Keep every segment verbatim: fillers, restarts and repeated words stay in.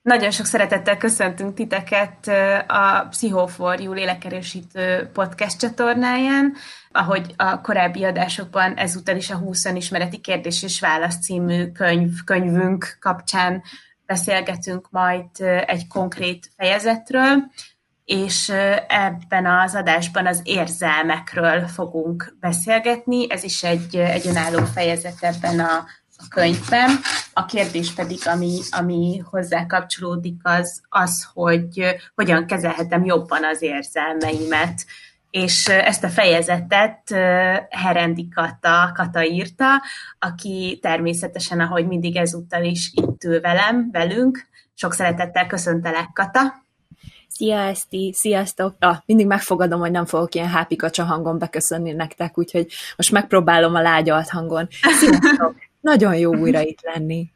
Nagyon sok szeretettel köszöntünk titeket a Psycho for You lélekerősítő podcast csatornáján. Ahogy a korábbi adásokban, ezúttal is a húsz önismereti kérdés és válasz című könyv, könyvünk kapcsán beszélgetünk majd egy konkrét fejezetről, és ebben az adásban az érzelmekről fogunk beszélgetni. Ez is egy, egy önálló fejezet ebben a a könyvben. A kérdés pedig, ami, ami hozzá kapcsolódik, az, az, hogy hogyan kezelhetem jobban az érzelmeimet. És ezt a fejezetet Herendi Kata, Kata írta, aki természetesen, ahogy mindig ezúttal is itt ül velem, velünk. Sok szeretettel köszöntelek, Kata! Szia, Eszti! Sziasztok! Ah, mindig megfogadom, hogy nem fogok ilyen hápikacsa hangon beköszönni nektek, úgyhogy most megpróbálom a lágyalt hangon. Sziasztok! Nagyon jó újra itt lenni.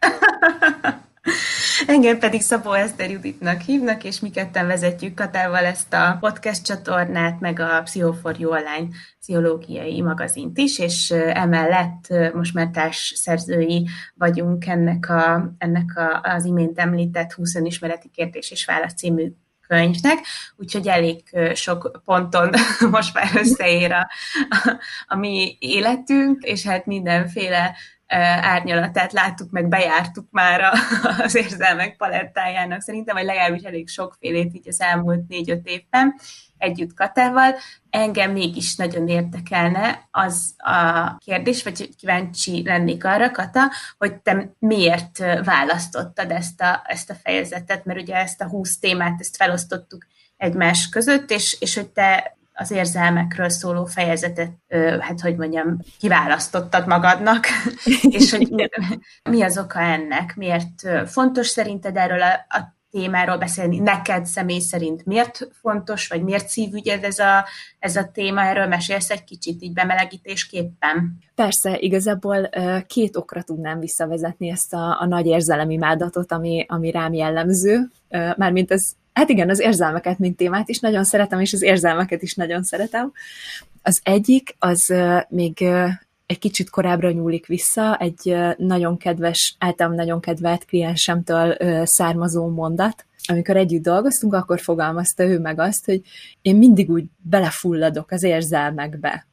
Engem pedig Szabó Eszter Juditnak hívnak, és mi ketten vezetjük Katával ezt a podcast csatornát, meg a Psycho for You online pszichológiai magazint is, és emellett most már társszerzői vagyunk ennek, a, ennek a, az imént említett húsz önismereti kérdés és válasz című könyvnek, úgyhogy elég sok ponton most már összeér a, a, a mi életünk, és hát mindenféle árnyalatát láttuk, meg bejártuk már az érzelmek palettájának szerintem, vagy legalábbis elég sokfélét így az elmúlt négy-öt évben együtt Katával. Engem mégis nagyon érdekelne az a kérdés, vagy kíváncsi lennék arra, Kata, hogy te miért választottad ezt a, ezt a fejezetet, mert ugye ezt a húsz témát, ezt felosztottuk egymás között, és, és hogy te az érzelmekről szóló fejezetet, hát hogy mondjam, kiválasztottad magadnak, és hogy mi az oka ennek, miért fontos szerinted erről a, a témáról beszélni, neked személy szerint miért fontos, vagy miért szívügyed ez a, ez a téma, erről mesélsz egy kicsit így bemelegítésképpen? Persze, igazából két okra tudnám visszavezetni ezt a, a nagy érzelemimádatot, ami, ami rám jellemző, mármint ez Hát igen, az érzelmeket, mint témát is nagyon szeretem, és az érzelmeket is nagyon szeretem. Az egyik, az még egy kicsit korábbra nyúlik vissza, egy nagyon kedves, általam nagyon kedvelt kliensemtől származó mondat. Amikor együtt dolgoztunk, akkor fogalmazta ő meg azt, hogy én mindig úgy belefulladok az érzelmekbe.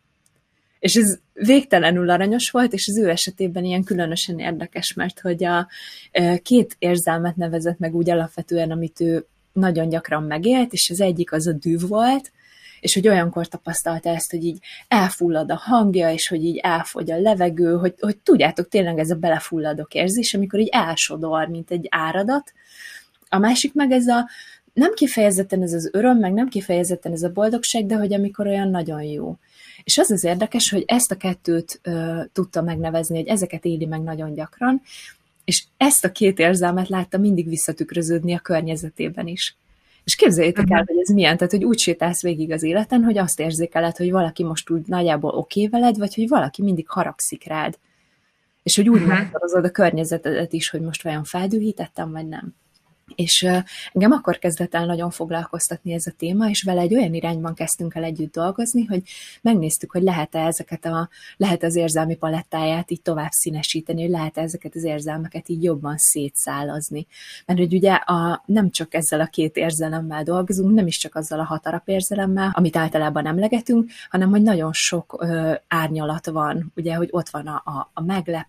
És ez végtelenül aranyos volt, és az ő esetében ilyen különösen érdekes, mert hogy a két érzelmet nevezett meg úgy alapvetően, amit ő nagyon gyakran megélt, és az egyik az a düh volt, és hogy olyankor tapasztalta ezt, hogy így elfullad a hangja, és hogy így elfogy a levegő, hogy, hogy tudjátok, tényleg ez a belefulladok érzés, amikor így elsodor, mint egy áradat. A másik meg ez a, nem kifejezetten ez az öröm, meg nem kifejezetten ez a boldogság, de hogy amikor olyan nagyon jó. És az az érdekes, hogy ezt a kettőt uh, tudta megnevezni, hogy ezeket éli meg nagyon gyakran, és ezt a két érzelmet látta mindig visszatükröződni a környezetében is. És képzeljétek uh-huh. el, hogy ez milyen, tehát hogy úgy sétálsz végig az életen, hogy azt érzékeled, hogy valaki most úgy nagyjából oké veled, vagy hogy valaki mindig haragszik rád. És hogy úgy uh-huh. megtarozod a környezetedet is, hogy most vajon feldühítettem, vagy nem. És uh, engem akkor kezdett el nagyon foglalkoztatni ez a téma, és vele egy olyan irányban kezdtünk el együtt dolgozni, hogy megnéztük, hogy lehet-e ezeket a, lehet az érzelmi palettáját így tovább színesíteni, hogy lehet-e ezeket az érzelmeket így jobban szétszálazni. Mert hogy ugye a, nem csak ezzel a két érzelemmel dolgozunk, nem is csak azzal a hat érzelemmel, amit általában emlegetünk, hanem hogy nagyon sok uh, árnyalat van, ugye, hogy ott van a, a, a meglep,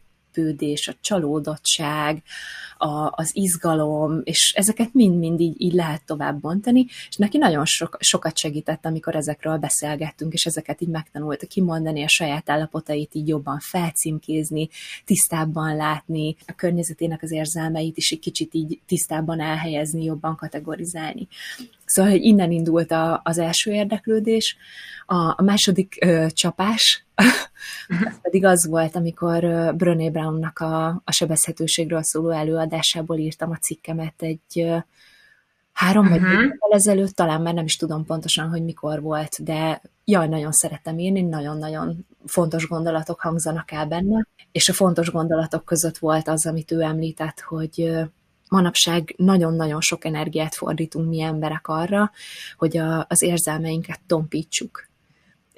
a csalódottság, a, az izgalom, és ezeket mind-mind így, így lehet tovább bontani, és neki nagyon sok, sokat segített, amikor ezekről beszélgettünk, és ezeket így megtanulta kimondani, a saját állapotait így jobban felcímkézni, tisztábban látni, a környezetének az érzelmeit is egy kicsit így tisztábban elhelyezni, jobban kategorizálni. Szóval, hogy innen indult a, az első érdeklődés. A, a második ö, csapás, az pedig az volt, amikor ö, Brené Brownnak a, a sebezhetőségről szóló előadásából írtam a cikkemet egy ö, három vagy uh-huh. évvel ezelőtt, talán már nem is tudom pontosan, hogy mikor volt, de jaj, nagyon szeretem írni, nagyon-nagyon fontos gondolatok hangzanak el benne, és a fontos gondolatok között volt az, amit ő említett, hogy ö, manapság nagyon-nagyon sok energiát fordítunk mi emberek arra, hogy a, az érzelmeinket tompítsuk.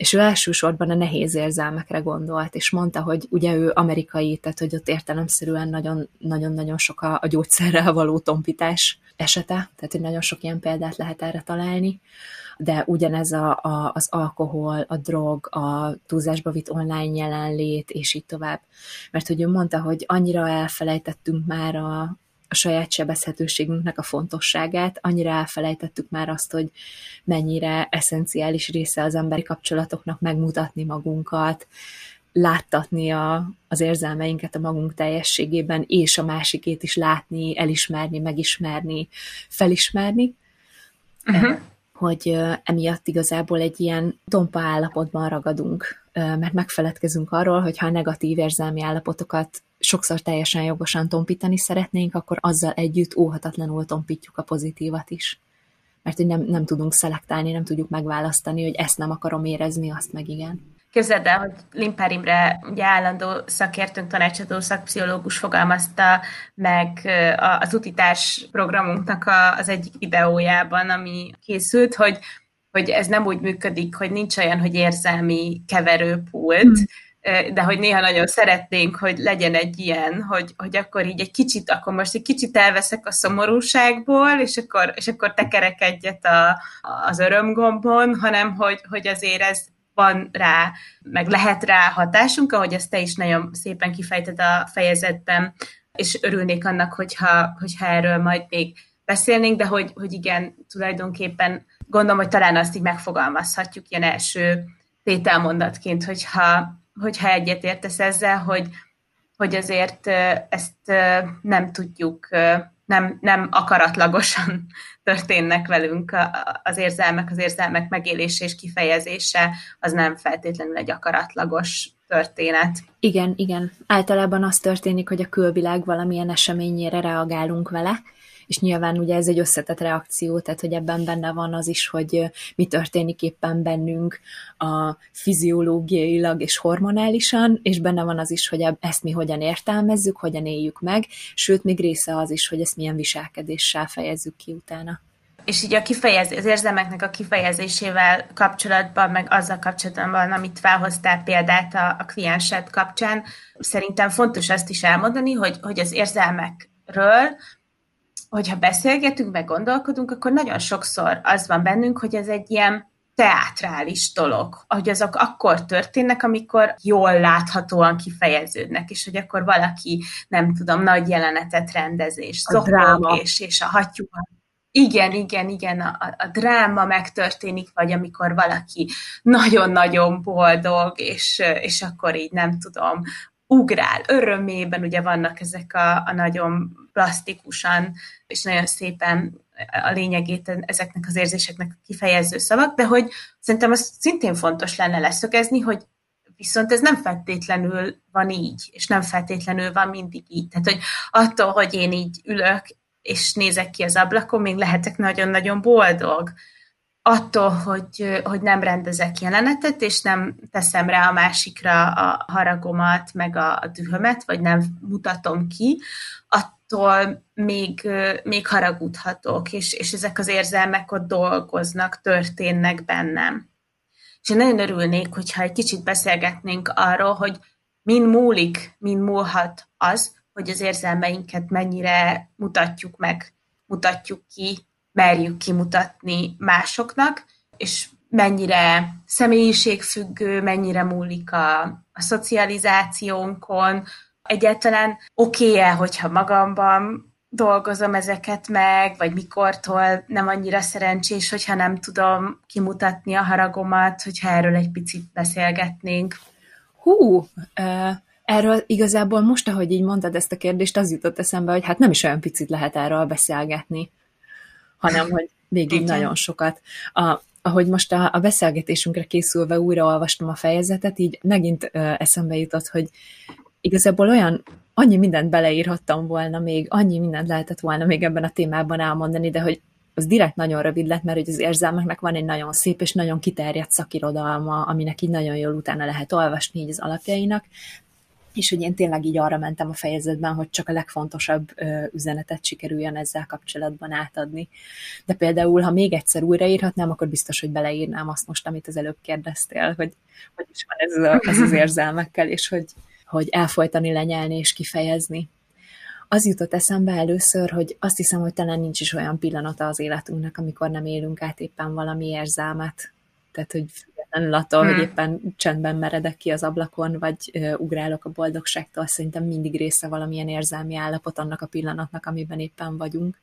és ő elsősorban a nehéz érzelmekre gondolt, és mondta, hogy ugye ő amerikai, tehát hogy ott értelemszerűen nagyon-nagyon sok a, a gyógyszerrel való tompítás esete, tehát hogy nagyon sok ilyen példát lehet erre találni, de ugyanez a, a, az alkohol, a drog, a túlzásba vitt online jelenlét, és így tovább. Mert hogy ő mondta, hogy annyira elfelejtettünk már a, a saját sebezhetőségünknek a fontosságát, annyira elfelejtettük már azt, hogy mennyire eszenciális része az emberi kapcsolatoknak megmutatni magunkat, láttatni a, az érzelmeinket a magunk teljességében, és a másikét is látni, elismerni, megismerni, felismerni. Uh-huh. Hogy emiatt igazából egy ilyen tompa állapotban ragadunk, mert megfeledkezünk arról, hogy ha a negatív érzelmi állapotokat sokszor teljesen jogosan tompítani szeretnénk, akkor azzal együtt óhatatlanul tompítjuk a pozitívat is. Mert hogy nem, nem tudunk szelektálni, nem tudjuk megválasztani, hogy ezt nem akarom érezni, azt meg igen. Képzeld el, hogy Limpár Imre, ugye állandó szakértőnk, tanácsadó szakpszichológus fogalmazta meg az utitárs programunknak az egyik videójában, ami készült, hogy, hogy ez nem úgy működik, hogy nincs olyan, hogy érzelmi keverőpult, hmm. de hogy néha nagyon szeretnénk, hogy legyen egy ilyen, hogy, hogy akkor így egy kicsit, akkor most egy kicsit elveszek a szomorúságból, és akkor, és akkor tekerek egyet a, az örömgombon, hanem hogy, hogy azért ez van rá, meg lehet rá hatásunk, ahogy ezt te is nagyon szépen kifejted a fejezetben, és örülnék annak, hogyha, hogyha erről majd még beszélnénk, de hogy, hogy igen, tulajdonképpen gondolom, hogy talán azt így megfogalmazhatjuk ilyen első tételmondatként, hogyha, hogyha egyetértesz ezzel, hogy, hogy azért ezt nem tudjuk, nem, nem akaratlagosan történnek velünk az érzelmek, az érzelmek megélése és kifejezése, az nem feltétlenül egy akaratlagos történet. Igen, igen. Általában az történik, hogy a külvilág valamilyen eseményére reagálunk vele, és nyilván ugye ez egy összetett reakció, tehát hogy ebben benne van az is, hogy mi történik éppen bennünk a fiziológiailag és hormonálisan, és benne van az is, hogy ezt mi hogyan értelmezzük, hogyan éljük meg, sőt, még része az is, hogy ezt milyen viselkedéssel fejezzük ki utána. És így a kifejezés, az érzelmeknek a kifejezésével kapcsolatban, meg azzal kapcsolatban, amit felhoztál példát a, a kliensed kapcsán, szerintem fontos azt is elmondani, hogy, hogy az érzelmekről, hogyha beszélgetünk, meg gondolkodunk, akkor nagyon sokszor az van bennünk, hogy ez egy ilyen teátrális dolog, hogy azok akkor történnek, amikor jól láthatóan kifejeződnek, és hogy akkor valaki, nem tudom, nagy jelenetet rendez, és zokog, és, és a hattyú. Igen, igen, igen, a, a dráma megtörténik, vagy amikor valaki nagyon-nagyon boldog, és, és akkor így nem tudom, ugrál örömében, ugye vannak ezek a, a nagyon plastikusan, és nagyon szépen a lényegét ezeknek az érzéseknek kifejező szavak, de hogy szerintem az szintén fontos lenne leszögezni, hogy viszont ez nem feltétlenül van így, és nem feltétlenül van mindig így. Tehát, hogy attól, hogy én így ülök, és nézek ki az ablakon, még lehetek nagyon-nagyon boldog. Attól, hogy, hogy nem rendezek jelenetet, és nem teszem rá a másikra a haragomat, meg a, a dühömet, vagy nem mutatom ki, attól még, még haragudhatok, és, és ezek az érzelmek ott dolgoznak, történnek bennem. És én nagyon örülnék, hogyha egy kicsit beszélgetnénk arról, hogy min múlik, min múlhat az, hogy az érzelmeinket mennyire mutatjuk meg, mutatjuk ki, merjük kimutatni másoknak, és mennyire személyiségfüggő, mennyire múlik a, a szocializációnkon. Egyáltalán oké-e, hogyha magamban dolgozom ezeket meg, vagy mikortól nem annyira szerencsés, hogyha nem tudom kimutatni a haragomat, hogyha erről egy picit beszélgetnénk. Hú, uh... Erről igazából most, ahogy így mondtad ezt a kérdést, az jutott eszembe, hogy hát nem is olyan picit lehet erről beszélgetni, hanem hogy végig nagyon sokat. A, ahogy most a, a beszélgetésünkre készülve újraolvastam a fejezetet, így megint ö, eszembe jutott, hogy igazából olyan, annyi mindent beleírhattam volna még, annyi mindent lehetett volna még ebben a témában elmondani, de hogy az direkt nagyon rövid lett, mert hogy az érzelmeknek van egy nagyon szép és nagyon kiterjedt szakirodalma, aminek így nagyon jól utána lehet olvasni így az alapjainak. és hogy én tényleg így arra mentem a fejezetben, hogy csak a legfontosabb ö, üzenetet sikerüljön ezzel kapcsolatban átadni. De például, ha még egyszer újraírhatnám, akkor biztos, hogy beleírnám azt most, amit az előbb kérdeztél, hogy hogy is van ez, a, ez az érzelmekkel, és hogy, hogy elfolytani, lenyelni és kifejezni. Az jutott eszembe először, hogy azt hiszem, hogy talán nincs is olyan pillanata az életünknek, amikor nem élünk át éppen valami érzelmet. Tehát, hogy függetlenül attól, hmm. hogy éppen csendben meredek ki az ablakon, vagy uh, ugrálok a boldogságtól, szerintem mindig része valamilyen érzelmi állapot annak a pillanatnak, amiben éppen vagyunk.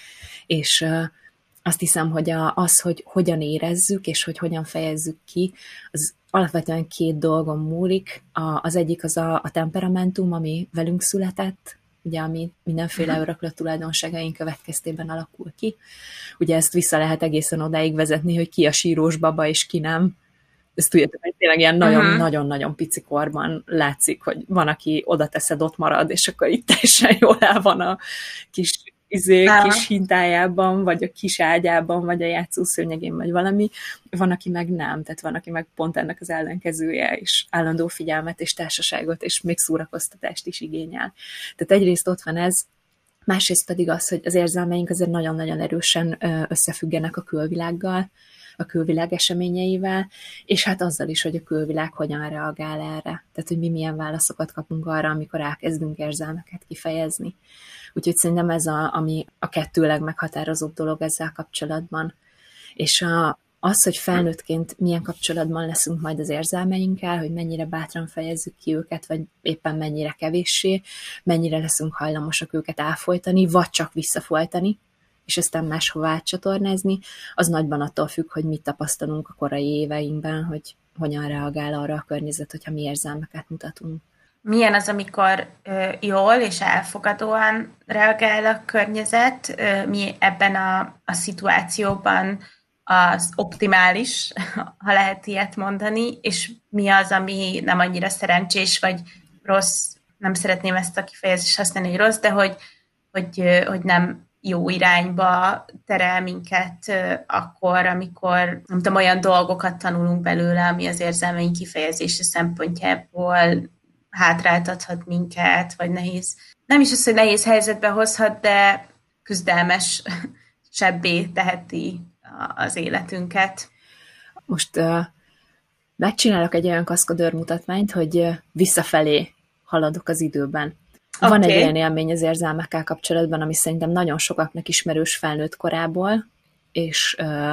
És uh, azt hiszem, hogy a, az, hogy hogyan érezzük, és hogy hogyan fejezzük ki, az alapvetően két dolgon múlik. A, az egyik az a, a temperamentum, ami velünk született, ugye, ami mindenféle öröklött tulajdonságaink következtében alakul ki. Ugye ezt vissza lehet egészen odáig vezetni, hogy ki a sírós baba, és ki nem. Ezt tudjátok, hogy tényleg ilyen nagyon-nagyon-nagyon pici korban látszik, hogy van, aki oda teszed, ott marad, és akkor itt teljesen jól el van a kis, izé, kis hintájában, vagy a kis ágyában, vagy a játszószőnyegén, vagy valami. Van, aki meg nem, tehát van, aki meg pont ennek az ellenkezője, és állandó figyelmet, és társaságot, és még szórakoztatást is igényel. Tehát egyrészt ott van ez, másrészt pedig az, hogy az érzelmeink azért nagyon-nagyon erősen összefüggenek a külvilággal, a külvilág eseményeivel, és hát azzal is, hogy a külvilág hogyan reagál erre. Tehát, hogy mi milyen válaszokat kapunk arra, amikor elkezdünk érzelmeket kifejezni. Úgyhogy szerintem ez a, ami a kettő legmeghatározóbb dolog ezzel kapcsolatban. És a, az, hogy felnőttként milyen kapcsolatban leszünk majd az érzelmeinkkel, hogy mennyire bátran fejezzük ki őket, vagy éppen mennyire kevéssé, mennyire leszünk hajlamosak őket elfolytani, vagy csak visszafolytani, és aztán máshova átcsatornázni, az nagyban attól függ, hogy mit tapasztalunk a korai éveinkben, hogy hogyan reagál arra a környezet, hogyha mi érzelmeket mutatunk. Milyen az, amikor ö, jól és elfogadóan reagál a környezet, ö, mi ebben a, a szituációban az optimális, ha lehet ilyet mondani, és mi az, ami nem annyira szerencsés, vagy rossz, nem szeretném ezt a kifejezést használni, hogy rossz, de hogy, hogy, hogy nem jó irányba terel minket akkor, amikor nem tudom, olyan dolgokat tanulunk belőle, ami az érzelmeink kifejezése szempontjából hátráltathat minket, vagy nehéz. Nem is az, hogy nehéz helyzetbe hozhat, de küzdelmes sebbé teheti az életünket. Most uh, megcsinálok egy olyan kaszkadőr mutatványt, hogy uh, visszafelé haladok az időben. Okay. Van egy olyan élmény az érzelmekkel kapcsolatban, ami szerintem nagyon sokaknak ismerős felnőtt korából, és uh,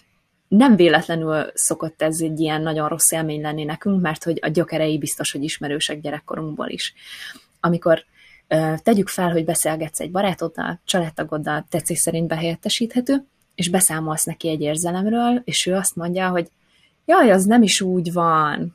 nem véletlenül szokott ez egy ilyen nagyon rossz élmény lenni nekünk, mert hogy a gyökerei biztos, hogy ismerősek gyerekkorunkból is. Amikor uh, tegyük fel, hogy beszélgetsz egy barátoddal, családtagoddal, tetszés szerint behelyettesíthető, és beszámolsz neki egy érzelemről, és ő azt mondja, hogy jaj, az nem is úgy van.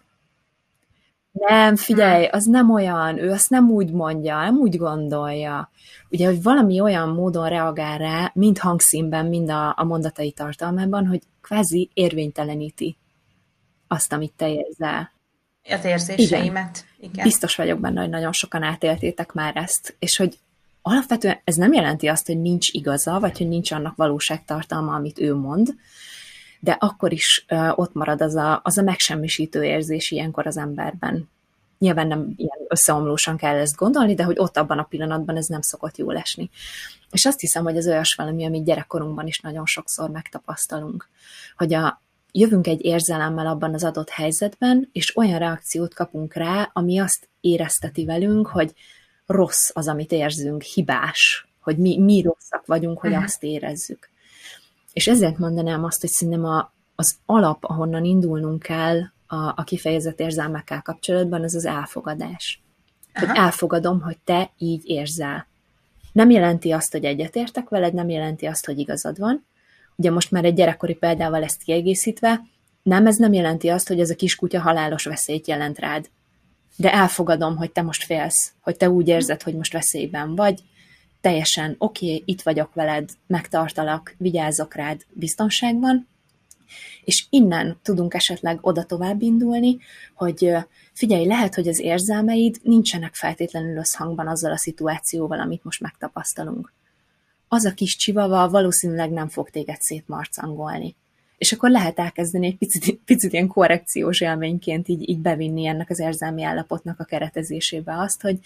Nem, figyelj, az nem olyan, ő azt nem úgy mondja, nem úgy gondolja. Ugye, hogy valami olyan módon reagál rá, mind hangszínben, mind a, a mondatai tartalmában, hogy kvázi érvényteleníti azt, amit te érzel. Az érzéseimet. Igen. Igen. Biztos vagyok benne, hogy nagyon sokan átéltétek már ezt, és hogy alapvetően ez nem jelenti azt, hogy nincs igaza, vagy hogy nincs annak valóságtartalma, amit ő mond, de akkor is uh, ott marad az a, az a megsemmisítő érzés ilyenkor az emberben. Nyilván nem ilyen összeomlósan kell ezt gondolni, de hogy ott abban a pillanatban ez nem szokott jól esni. És azt hiszem, hogy ez olyas valami, amit gyerekkorunkban is nagyon sokszor megtapasztalunk, hogy a, jövünk egy érzelemmel abban az adott helyzetben, és olyan reakciót kapunk rá, ami azt érezteti velünk, hogy rossz az, amit érzünk, hibás, hogy mi, mi rosszak vagyunk, hogy uh-huh. azt érezzük. És ezért mondanám azt, hogy szerintem a, az alap, ahonnan indulnunk kell a, a kifejezett érzelmekkel kapcsolatban, az az elfogadás. Aha. Hogy elfogadom, hogy te így érzel. Nem jelenti azt, hogy egyetértek veled, nem jelenti azt, hogy igazad van. Ugye most már egy gyerekkori példával ezt kiegészítve, nem, ez nem jelenti azt, hogy ez a kiskutya halálos veszélyt jelent rád. De elfogadom, hogy te most félsz, hogy te úgy érzed, hogy most veszélyben vagy, teljesen oké, okay, itt vagyok veled, megtartalak, vigyázok rád, biztonságban, és innen tudunk esetleg oda tovább indulni, hogy figyelj, lehet, hogy az érzelmeid nincsenek feltétlenül összhangban azzal a szituációval, amit most megtapasztalunk. Az a kis csivava valószínűleg nem fog téged szétmarcangolni. És akkor lehet elkezdeni egy picit, picit ilyen korrekciós élményként így, így bevinni ennek az érzelmi állapotnak a keretezésébe azt, hogy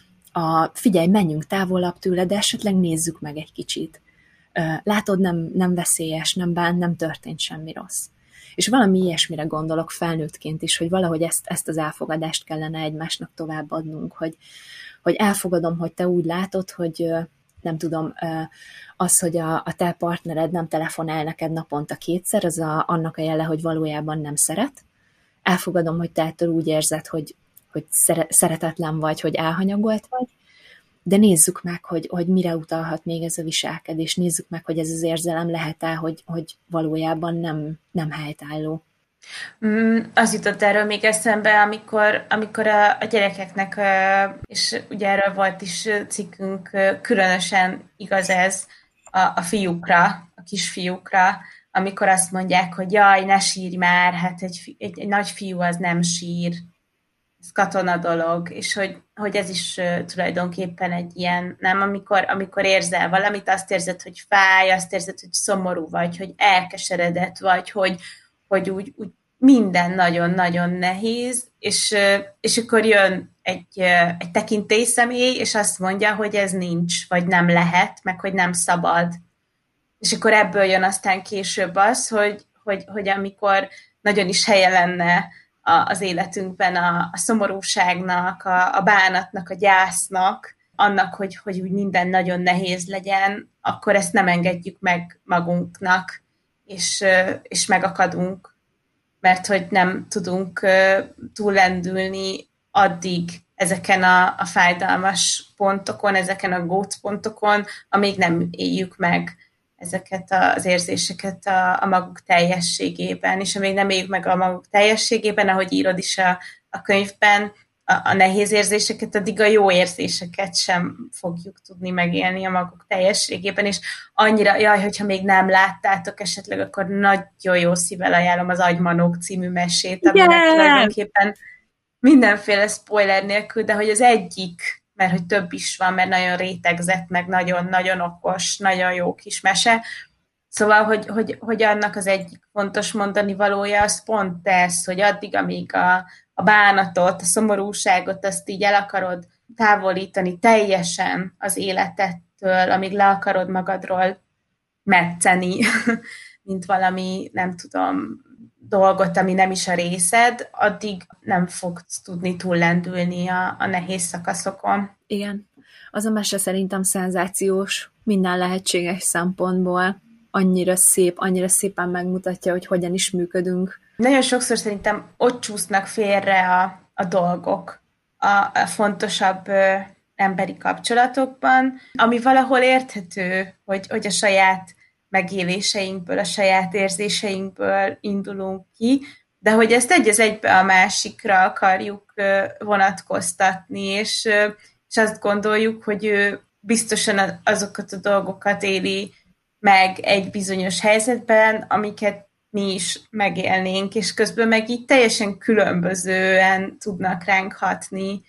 a, figyelj, menjünk távolabb tőle, de esetleg nézzük meg egy kicsit. Látod, nem, nem veszélyes, nem bánt, nem történt semmi rossz. És valami ilyesmire gondolok felnőttként is, hogy valahogy ezt, ezt az elfogadást kellene egymásnak továbbadnunk, hogy, hogy elfogadom, hogy te úgy látod, hogy nem tudom, az, hogy a, a te partnered nem telefonál neked naponta kétszer, az a, annak a jele, hogy valójában nem szeret. Elfogadom, hogy te ettől úgy érzed, hogy, hogy szeretetlen vagy, hogy elhanyagolt vagy, de nézzük meg, hogy, hogy mire utalhat még ez a viselkedés, nézzük meg, hogy ez az érzelem lehet-e, hogy, hogy valójában nem, nem helytálló. Mm, az jutott erről még eszembe, amikor, amikor a, a gyerekeknek, és ugye erről volt is cikkünk, különösen igaz ez a, a fiúkra, a kisfiúkra, amikor azt mondják, hogy jaj, ne sírj már, hát egy, egy, egy nagy fiú az nem sír, ez katona dolog, és hogy, hogy ez is uh, tulajdonképpen egy ilyen, nem, amikor, amikor érzel valamit, azt érzed, hogy fáj, azt érzed, hogy szomorú vagy, hogy elkeseredett vagy, hogy, hogy úgy, úgy minden nagyon-nagyon nehéz, és, uh, és akkor jön egy, uh, egy tekintélyszemély, és azt mondja, hogy ez nincs, vagy nem lehet, meg hogy nem szabad. És akkor ebből jön aztán később az, hogy, hogy, hogy amikor nagyon is helye lenne az életünkben a, a szomorúságnak, a, a bánatnak, a gyásznak, annak, hogy, hogy úgy minden nagyon nehéz legyen, akkor ezt nem engedjük meg magunknak, és, és megakadunk, mert hogy nem tudunk túllendülni addig ezeken a, a fájdalmas pontokon, ezeken a gócpontokon, amíg nem éljük meg ezeket az érzéseket a, a maguk teljességében, és amíg nem éljük meg a maguk teljességében, ahogy írod is a, a könyvben, a, a nehéz érzéseket, addig a jó érzéseket sem fogjuk tudni megélni a maguk teljességében, és annyira, jaj, hogyha még nem láttátok esetleg, akkor nagyon jó szívvel ajánlom az Agymanók című mesét, aminek yeah! tulajdonképpen mindenféle spoiler nélkül, de hogy az egyik, mert hogy több is van, mert nagyon rétegzett, meg nagyon-nagyon okos, nagyon jó kis mese. Szóval, hogy, hogy, hogy annak az egyik fontos mondani valója, az pont ez, hogy addig, amíg a, a bánatot, a szomorúságot, azt így el akarod távolítani teljesen az életettől, amíg le akarod magadról metszeni, mint valami, nem tudom, dolgot, ami nem is a részed, addig nem fogsz tudni túllendülni a, a nehéz szakaszokon. Igen. Az a mese szerintem szenzációs minden lehetséges szempontból. Annyira szép, annyira szépen megmutatja, hogy hogyan is működünk. Nagyon sokszor szerintem ott csúsznak félre a, a dolgok a, a fontosabb ö, emberi kapcsolatokban, ami valahol érthető, hogy, hogy a saját megéléseinkből, a saját érzéseinkből indulunk ki, de hogy ezt egy az egybe a másikra akarjuk vonatkoztatni, és, és azt gondoljuk, hogy ő biztosan azokat a dolgokat éli meg egy bizonyos helyzetben, amiket mi is megélnénk, és közben meg így teljesen különbözően tudnak ránk hatni,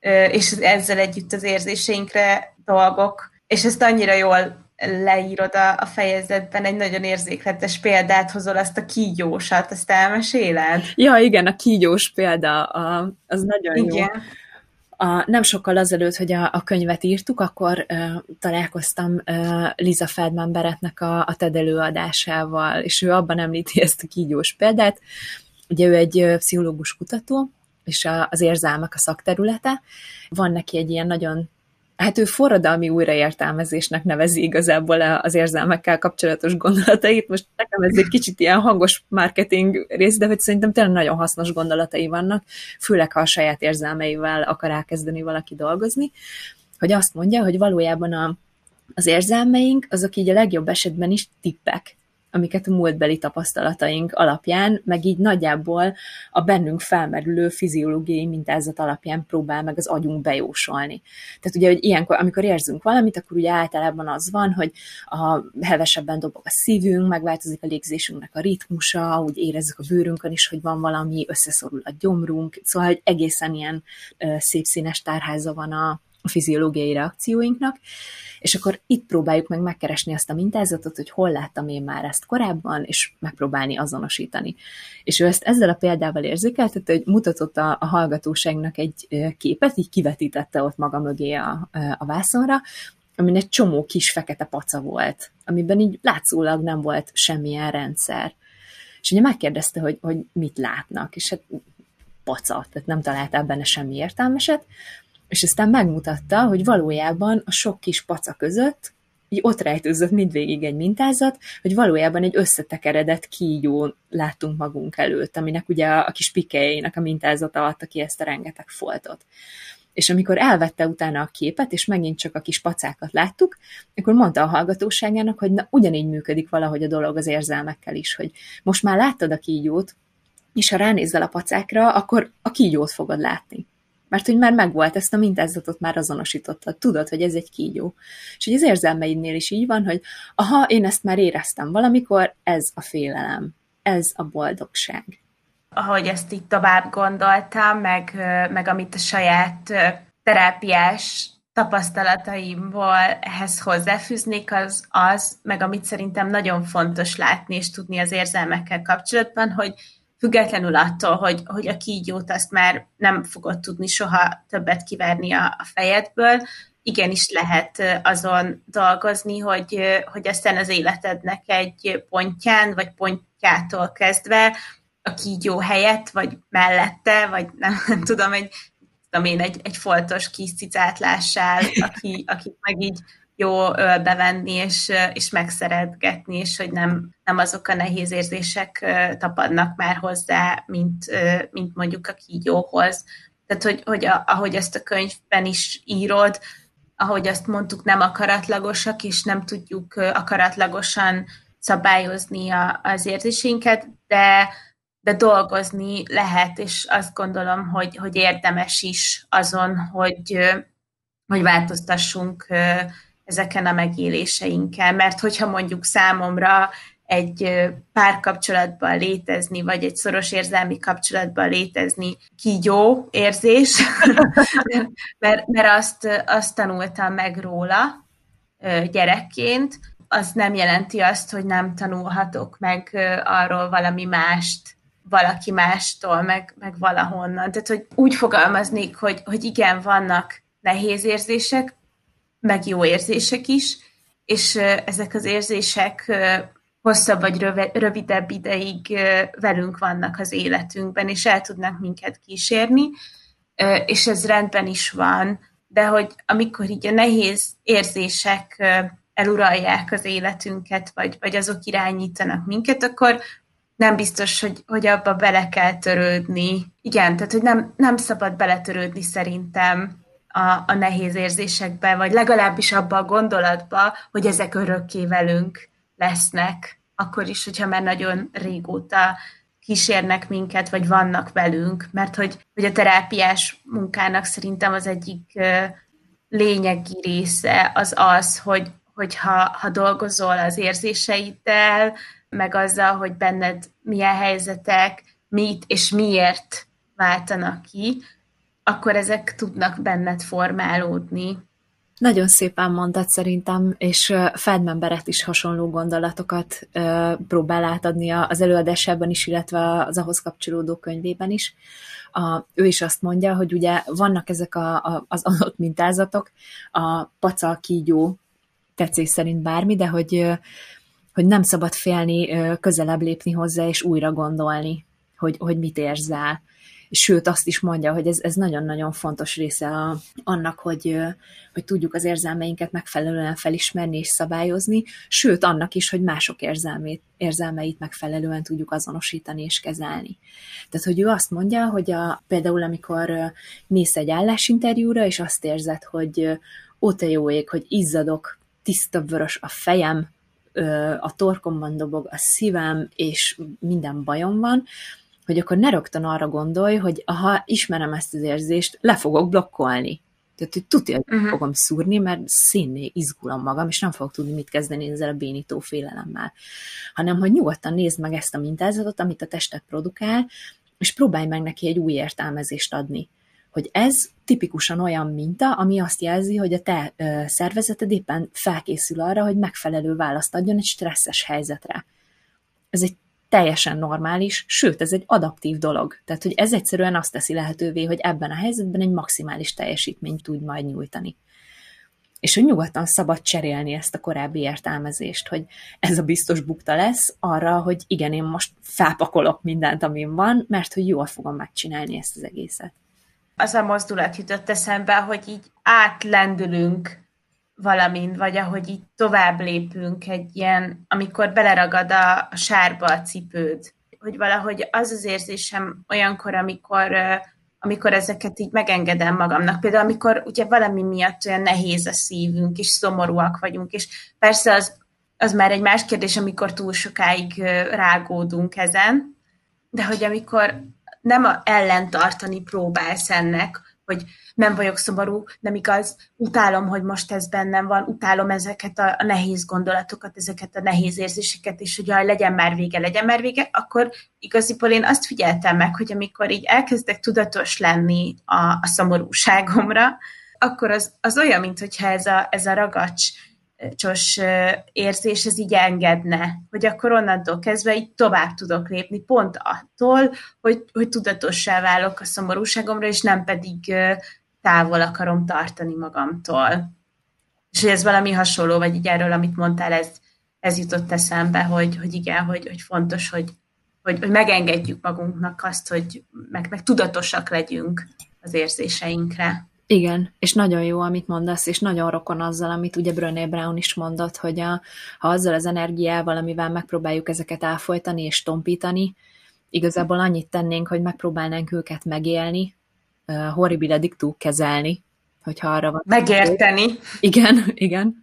és ezzel együtt az érzéseinkre dolgok, és ezt annyira jól leírod a, a fejezetben, egy nagyon érzékletes példát hozol, azt a kígyósat, azt elmeséled? Ja, igen, a kígyós példa, a, az nagyon igen. Jó. A, nem sokkal azelőtt, hogy a, a könyvet írtuk, akkor uh, találkoztam uh, Lisa Feldman Barrettnek a, a TED előadásával, és ő abban említi ezt a kígyós példát. Ugye ő egy uh, pszichológus kutató, és a, az érzelmek a szakterülete. Van neki egy ilyen nagyon Hát ő forradalmi újraértelmezésnek nevezi igazából az érzelmekkel kapcsolatos gondolatait. Most nekem ez egy kicsit ilyen hangos marketing rész, de hogy szerintem tényleg nagyon hasznos gondolatai vannak, főleg ha a saját érzelmeivel akar elkezdeni valaki dolgozni, hogy azt mondja, hogy valójában a, az érzelmeink azok így a legjobb esetben is tippek, amiket a múltbeli tapasztalataink alapján, meg így nagyjából a bennünk felmerülő fiziológiai mintázat alapján próbál meg az agyunk bejósolni. Tehát ugye, hogy ilyenkor, amikor érzünk valamit, akkor ugye általában az van, hogy a hevesebben dobog a szívünk, megváltozik a légzésünknek a ritmusa, úgy érezzük a bőrünkön is, hogy van valami, összeszorul a gyomrunk, szóval hogy egészen ilyen uh, szép színes tárháza van a a fiziológiai reakcióinknak, és akkor itt próbáljuk meg megkeresni azt a mintázatot, hogy hol láttam én már ezt korábban, és megpróbálni azonosítani. És ő ezt ezzel a példával érzékeltette, hogy mutatott a, a hallgatóságnak egy képet, így kivetítette ott maga mögé a, a vászonra, amin egy csomó kis fekete paca volt, amiben így látszólag nem volt semmilyen rendszer. És ugye megkérdezte, hogy, hogy mit látnak, és hát paca, tehát nem találtál benne semmi értelmeset, és aztán megmutatta, hogy valójában a sok kis paca között így ott rejtőzött mindvégig egy mintázat, hogy valójában egy összetekeredett kígyó láttunk magunk előtt, aminek ugye a, a kis pikelyeinek a mintázata adta ki ezt a rengeteg foltot. És amikor elvette utána a képet, és megint csak a kis pacákat láttuk, akkor mondta a hallgatóságának, hogy na, ugyanígy működik valahogy a dolog az érzelmekkel is, hogy most már láttad a kígyót, és ha ránézzel a pacákra, akkor a kígyót fogod látni. Mert hogy már megvolt, ezt a mintázatot már azonosítottad, tudod, hogy ez egy kígyó. És hogy az érzelmeidnél is így van, hogy aha, én ezt már éreztem valamikor, ez a félelem, ez a boldogság. Ahogy ezt így tovább gondoltam, meg, meg amit a saját terápiás tapasztalataimból ehhez hozzáfűznék, az az, meg amit szerintem nagyon fontos látni és tudni az érzelmekkel kapcsolatban, hogy függetlenül attól, hogy, hogy a kígyót azt már nem fogod tudni soha többet kiverni a, a fejedből, igenis lehet azon dolgozni, hogy, hogy aztán az életednek egy pontján, vagy pontjától kezdve a kígyó helyett, vagy mellette, vagy nem, nem tudom, egy, tudom én, egy, egy foltos kis cicát lássál, aki, aki meg így jó ölbe venni, és, és megszeretgetni, és hogy nem, nem azok a nehéz érzések tapadnak már hozzá, mint, mint mondjuk a kígyóhoz. Tehát, hogy, hogy a, ahogy ezt a könyvben is írod, ahogy azt mondtuk, nem akaratlagosak, és nem tudjuk akaratlagosan szabályozni a, az érzéseinket, de, de dolgozni lehet, és azt gondolom, hogy, hogy érdemes is azon, hogy, hogy változtassunk ezeken a megéléseinkkel, mert hogyha mondjuk számomra egy párkapcsolatban létezni, vagy egy szoros érzelmi kapcsolatban létezni kígyó érzés, mert, mert azt, azt tanultam meg róla gyerekként, az nem jelenti azt, hogy nem tanulhatok meg arról valami mást, valaki mástól, meg, meg valahonnan. Tehát, hogy úgy fogalmaznék, hogy, hogy igen, vannak nehéz érzések, meg jó érzések is, és ezek az érzések hosszabb vagy rövidebb ideig velünk vannak az életünkben, és el tudnak minket kísérni, és ez rendben is van, de hogy amikor így a nehéz érzések eluralják az életünket, vagy, vagy azok irányítanak minket, akkor nem biztos, hogy, hogy abba bele kell törődni. Igen, tehát hogy nem, nem szabad beletörődni szerintem A, a nehéz érzésekbe, vagy legalábbis abba a gondolatba, hogy ezek örökké velünk lesznek, akkor is, hogyha már nagyon régóta kísérnek minket, vagy vannak velünk, mert hogy, hogy a terápiás munkának szerintem az egyik uh, lényegi része az az, hogy, hogy ha, ha dolgozol az érzéseiddel, meg azzal, hogy benned milyen helyzetek, mit és miért váltanak ki, akkor ezek tudnak benned formálódni. Nagyon szépen mondtad szerintem, és Feldman Barrett is hasonló gondolatokat próbál átadni az előadásában is, illetve az ahhoz kapcsolódó könyvében is. A, ő is azt mondja, hogy ugye vannak ezek a, a, az adott mintázatok, a paca, a kígyó, tetszés szerint bármi, de hogy, hogy nem szabad félni közelebb lépni hozzá, és újra gondolni, hogy, hogy mit érzel. Sőt, azt is mondja, hogy ez, ez nagyon-nagyon fontos része a, annak, hogy, hogy tudjuk az érzelmeinket megfelelően felismerni és szabályozni, sőt, annak is, hogy mások érzelmét, érzelmeit megfelelően tudjuk azonosítani és kezelni. Tehát, hogy ő azt mondja, hogy a, például amikor mész egy állásinterjúra, és azt érzed, hogy ó, te jó ég, hogy izzadok, tiszta vörös a fejem, a torkomban dobog a szívem, és minden bajom van, hogy akkor ne rögtön arra gondolj, hogy ha ismerem ezt az érzést, le fogok blokkolni. Tehát, hogy tudja, hogy uh-huh. fogom szúrni, mert színné izgulom magam, és nem fogok tudni mit kezdeni ezzel a bénító félelemmel. Hanem, hogy nyugodtan nézd meg ezt a mintázatot, amit a tested produkál, és próbálj meg neki egy új értelmezést adni. hogy ez tipikusan olyan minta, ami azt jelzi, hogy a te ö, szervezeted éppen felkészül arra, hogy megfelelő választ adjon egy stresszes helyzetre. Ez egy teljesen normális, sőt, ez egy adaptív dolog. Tehát, hogy ez egyszerűen azt teszi lehetővé, hogy ebben a helyzetben egy maximális teljesítményt tud majd nyújtani. És hogy nyugodtan szabad cserélni ezt a korábbi értelmezést, hogy ez a biztos bukta lesz arra, hogy igen, én most felpakolok mindent, amin van, mert hogy jól fogom megcsinálni ezt az egészet. Az a mozdulat jutott eszembe, hogy így átlendülünk valamin, vagy ahogy így tovább lépünk egy ilyen, amikor beleragad a, a sárba a cipőd. Hogy valahogy az az érzésem olyankor, amikor, amikor ezeket így megengedem magamnak. Például amikor ugye valami miatt olyan nehéz a szívünk, és szomorúak vagyunk, és persze az, az már egy más kérdés, amikor túl sokáig rágódunk ezen, de hogy amikor nem a ellentartani próbálsz ennek, hogy nem vagyok szomorú, nem igaz, utálom, hogy most ez bennem van, utálom ezeket a, a nehéz gondolatokat, ezeket a nehéz érzéseket, és hogy jaj, legyen már vége, legyen már vége, akkor igaziból én azt figyeltem meg, hogy amikor így elkezdek tudatos lenni a, a szomorúságomra, akkor az, az olyan, mintha ez a, ez a ragacs, csos érzés, ez így engedne, hogy akkor onnantól kezdve így tovább tudok lépni, pont attól, hogy, hogy tudatossá válok a szomorúságomra, és nem pedig távol akarom tartani magamtól. És hogy ez valami hasonló, vagy így erről, amit mondtál, ez, ez jutott eszembe, hogy, hogy igen, hogy, hogy fontos, hogy, hogy, hogy megengedjük magunknak azt, hogy meg, meg tudatosak legyünk az érzéseinkre. Igen, és nagyon jó, amit mondasz, és nagyon rokon azzal, amit ugye Brené Brown is mondott, hogy a, ha azzal az energiával, amivel megpróbáljuk ezeket elfolytani és tompítani, igazából annyit tennénk, hogy megpróbálnánk őket megélni, uh, horribile dictu kezelni, hogyha arra van. Megérteni. Igen, igen.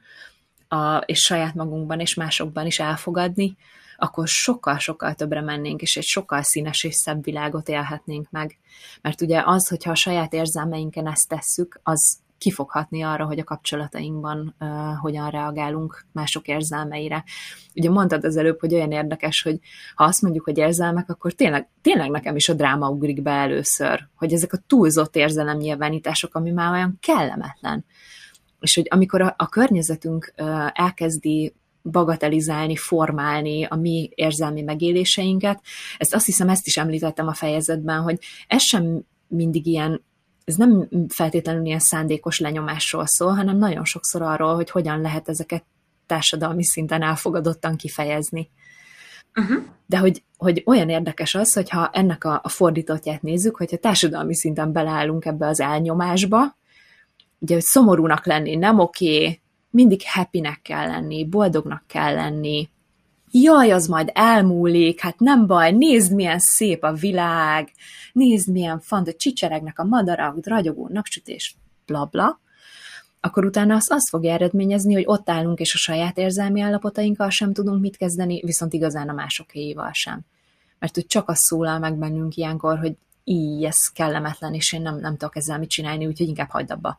A, és saját magunkban és másokban is elfogadni, akkor sokkal-sokkal többre mennénk, és egy sokkal színes és szebb világot élhetnénk meg. Mert ugye az, hogyha a saját érzelmeinken ezt tesszük, az ki fog hatni arra, hogy a kapcsolatainkban uh, hogyan reagálunk mások érzelmeire. Ugye mondtad az előbb, hogy olyan érdekes, hogy ha azt mondjuk, hogy érzelmek, akkor tényleg, tényleg nekem is a dráma ugrik be először, hogy ezek a túlzott érzelemnyilvánítások, ami már olyan kellemetlen. És hogy amikor a, a környezetünk uh, elkezdi bagatelizálni, formálni a mi érzelmi megéléseinket. Ezt azt hiszem, ezt is említettem a fejezetben, hogy ez sem mindig ilyen, ez nem feltétlenül ilyen szándékos lenyomásról szól, hanem nagyon sokszor arról, hogy hogyan lehet ezeket társadalmi szinten elfogadottan kifejezni. Uh-huh. De hogy, hogy olyan érdekes az, hogyha ennek a, a fordítottját nézzük, hogyha társadalmi szinten beleállunk ebbe az elnyomásba, ugye, hogy szomorúnak lenni nem oké, mindig happynek kell lenni, boldognak kell lenni. Jaj, az majd elmúlik, hát nem baj, nézd, milyen szép a világ, nézd, milyen fant, hogy csicseregnek a madarak, ragyogó napsütés, bla bla. Akkor utána azt, azt fogja eredményezni, hogy ott állunk, és a saját érzelmi állapotainkkal sem tudunk mit kezdeni, viszont igazán a másokéival sem. Mert hogy csak az szólal meg bennünk ilyenkor, hogy így, ez kellemetlen, és én nem, nem tudok ezzel mit csinálni, úgyhogy inkább hagyd abba.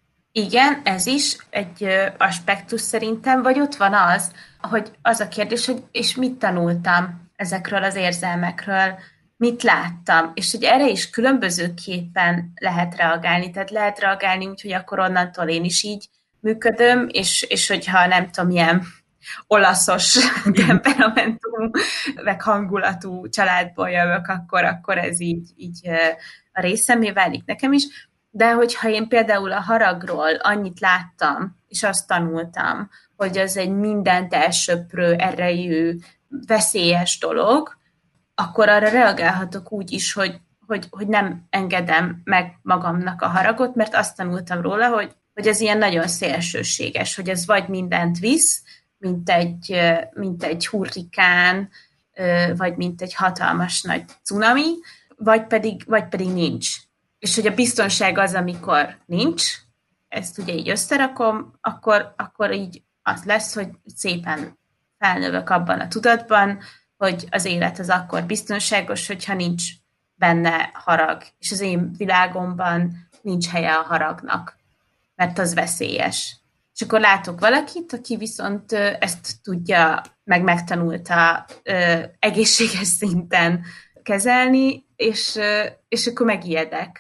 Igen, ez is egy aspektus szerintem, vagy ott van az, hogy az a kérdés, hogy és mit tanultam ezekről az érzelmekről, mit láttam, és hogy erre is különbözőképpen lehet reagálni, tehát lehet reagálni úgy, hogy akkor onnantól én is így működöm, és, és hogyha nem tudom, ilyen olaszos temperamentum, meg hangulatú családból jövök, akkor, akkor ez így, így a részemé válik nekem is. De hogyha én például a haragról annyit láttam, és azt tanultam, hogy az egy mindent elsöprő, erejű, veszélyes dolog, akkor arra reagálhatok úgy is, hogy, hogy, hogy nem engedem meg magamnak a haragot, mert azt tanultam róla, hogy, hogy ez ilyen nagyon szélsőséges, hogy ez vagy mindent visz, mint egy, mint egy hurrikán, vagy mint egy hatalmas nagy cunami, vagy pedig, vagy pedig nincs. És hogy a biztonság az, amikor nincs, ezt ugye így összerakom, akkor, akkor így az lesz, hogy szépen felnövök abban a tudatban, hogy az élet az akkor biztonságos, hogyha nincs benne harag. És az én világomban nincs helye a haragnak, mert az veszélyes. És akkor látok valakit, aki viszont ezt tudja, meg megtanulta egészséges szinten kezelni, és, és akkor megijedek.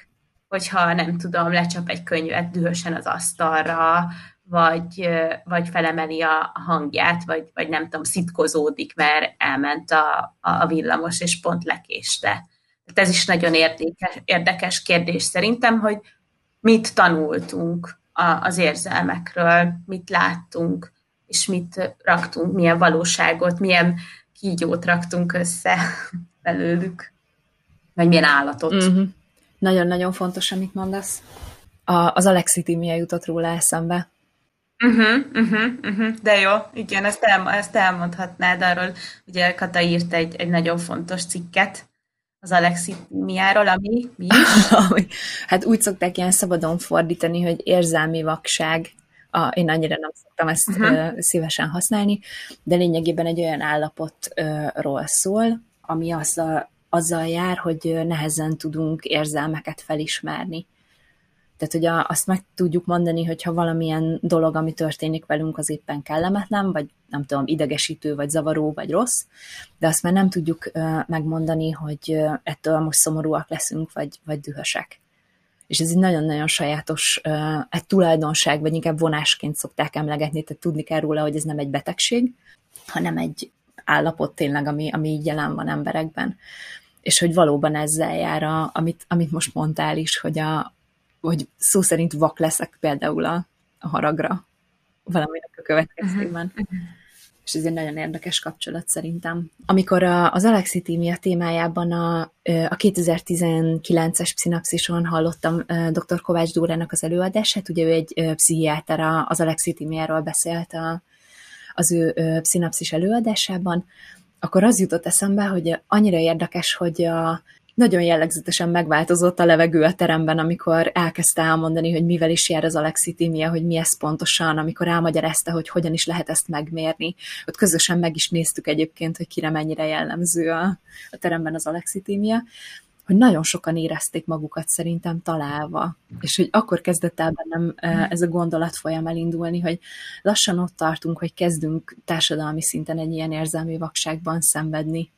hogyha nem tudom, lecsap egy könyvet dühösen az asztalra, vagy, vagy felemeli a hangját, vagy, vagy nem tudom, szitkozódik, mert elment a, a villamos, és pont lekéste. Tehát ez is nagyon érdekes, érdekes kérdés szerintem, hogy mit tanultunk az érzelmekről, mit láttunk, és mit raktunk, milyen valóságot, milyen kígyót raktunk össze belőlük, vagy milyen állatot. Uh-huh. Nagyon-nagyon fontos, amit mondasz. A, az alexitímia jutott róla eszembe. Uh-huh, uh-huh, uh-huh. De jó, igen, ezt, el, ezt elmondhatnád arról. Ugye Kata írt egy, egy nagyon fontos cikket az alexitímiáról, ami mi is? Hát úgy szokták ilyen szabadon fordítani, hogy érzelmi vakság. A, én annyira nem szoktam ezt uh-huh. uh, szívesen használni, de lényegében egy olyan állapotról szól, ami azzal, azzal jár, hogy nehezen tudunk érzelmeket felismerni. Tehát, hogy a, azt meg tudjuk mondani, hogyha valamilyen dolog, ami történik velünk, az éppen kellemetlen, vagy nem tudom, idegesítő, vagy zavaró, vagy rossz, de azt már nem tudjuk uh, megmondani, hogy uh, ettől most szomorúak leszünk, vagy, vagy dühösek. És ez egy nagyon-nagyon sajátos uh, egy tulajdonság, vagy inkább vonásként szokták emlegetni, tehát tudni kell róla, hogy ez nem egy betegség, hanem egy állapot tényleg, ami, ami így jelen van emberekben. És hogy valóban ezzel jár, a, amit, amit most mondtál is, hogy a hogy szó szerint vak leszek például a, a haragra valaminek a következtében. Uh-huh. És ez egy nagyon érdekes kapcsolat szerintem. Amikor a, az alexitímia témájában a, a kétezer-tizenkilences Pszinapszison hallottam dr. Kovács Dórának az előadását, ugye ő egy pszichiáter, az alexitímiáról beszélt a, az ő Pszinapszis előadásában, akkor az jutott eszembe, hogy annyira érdekes, hogy a nagyon jellegzetesen megváltozott a levegő a teremben, amikor elkezdte elmondani, hogy mivel is jár az alexitímia, hogy mi ez pontosan, amikor elmagyarázta, hogy hogyan is lehet ezt megmérni. Ott közösen meg is néztük egyébként, hogy kire mennyire jellemző a, a teremben az alexitímia, hogy nagyon sokan érezték magukat szerintem találva. És hogy akkor kezdett el bennem ez a gondolatfolyam elindulni, hogy lassan ott tartunk, hogy kezdünk társadalmi szinten egy ilyen érzelmi vakságban szenvedni.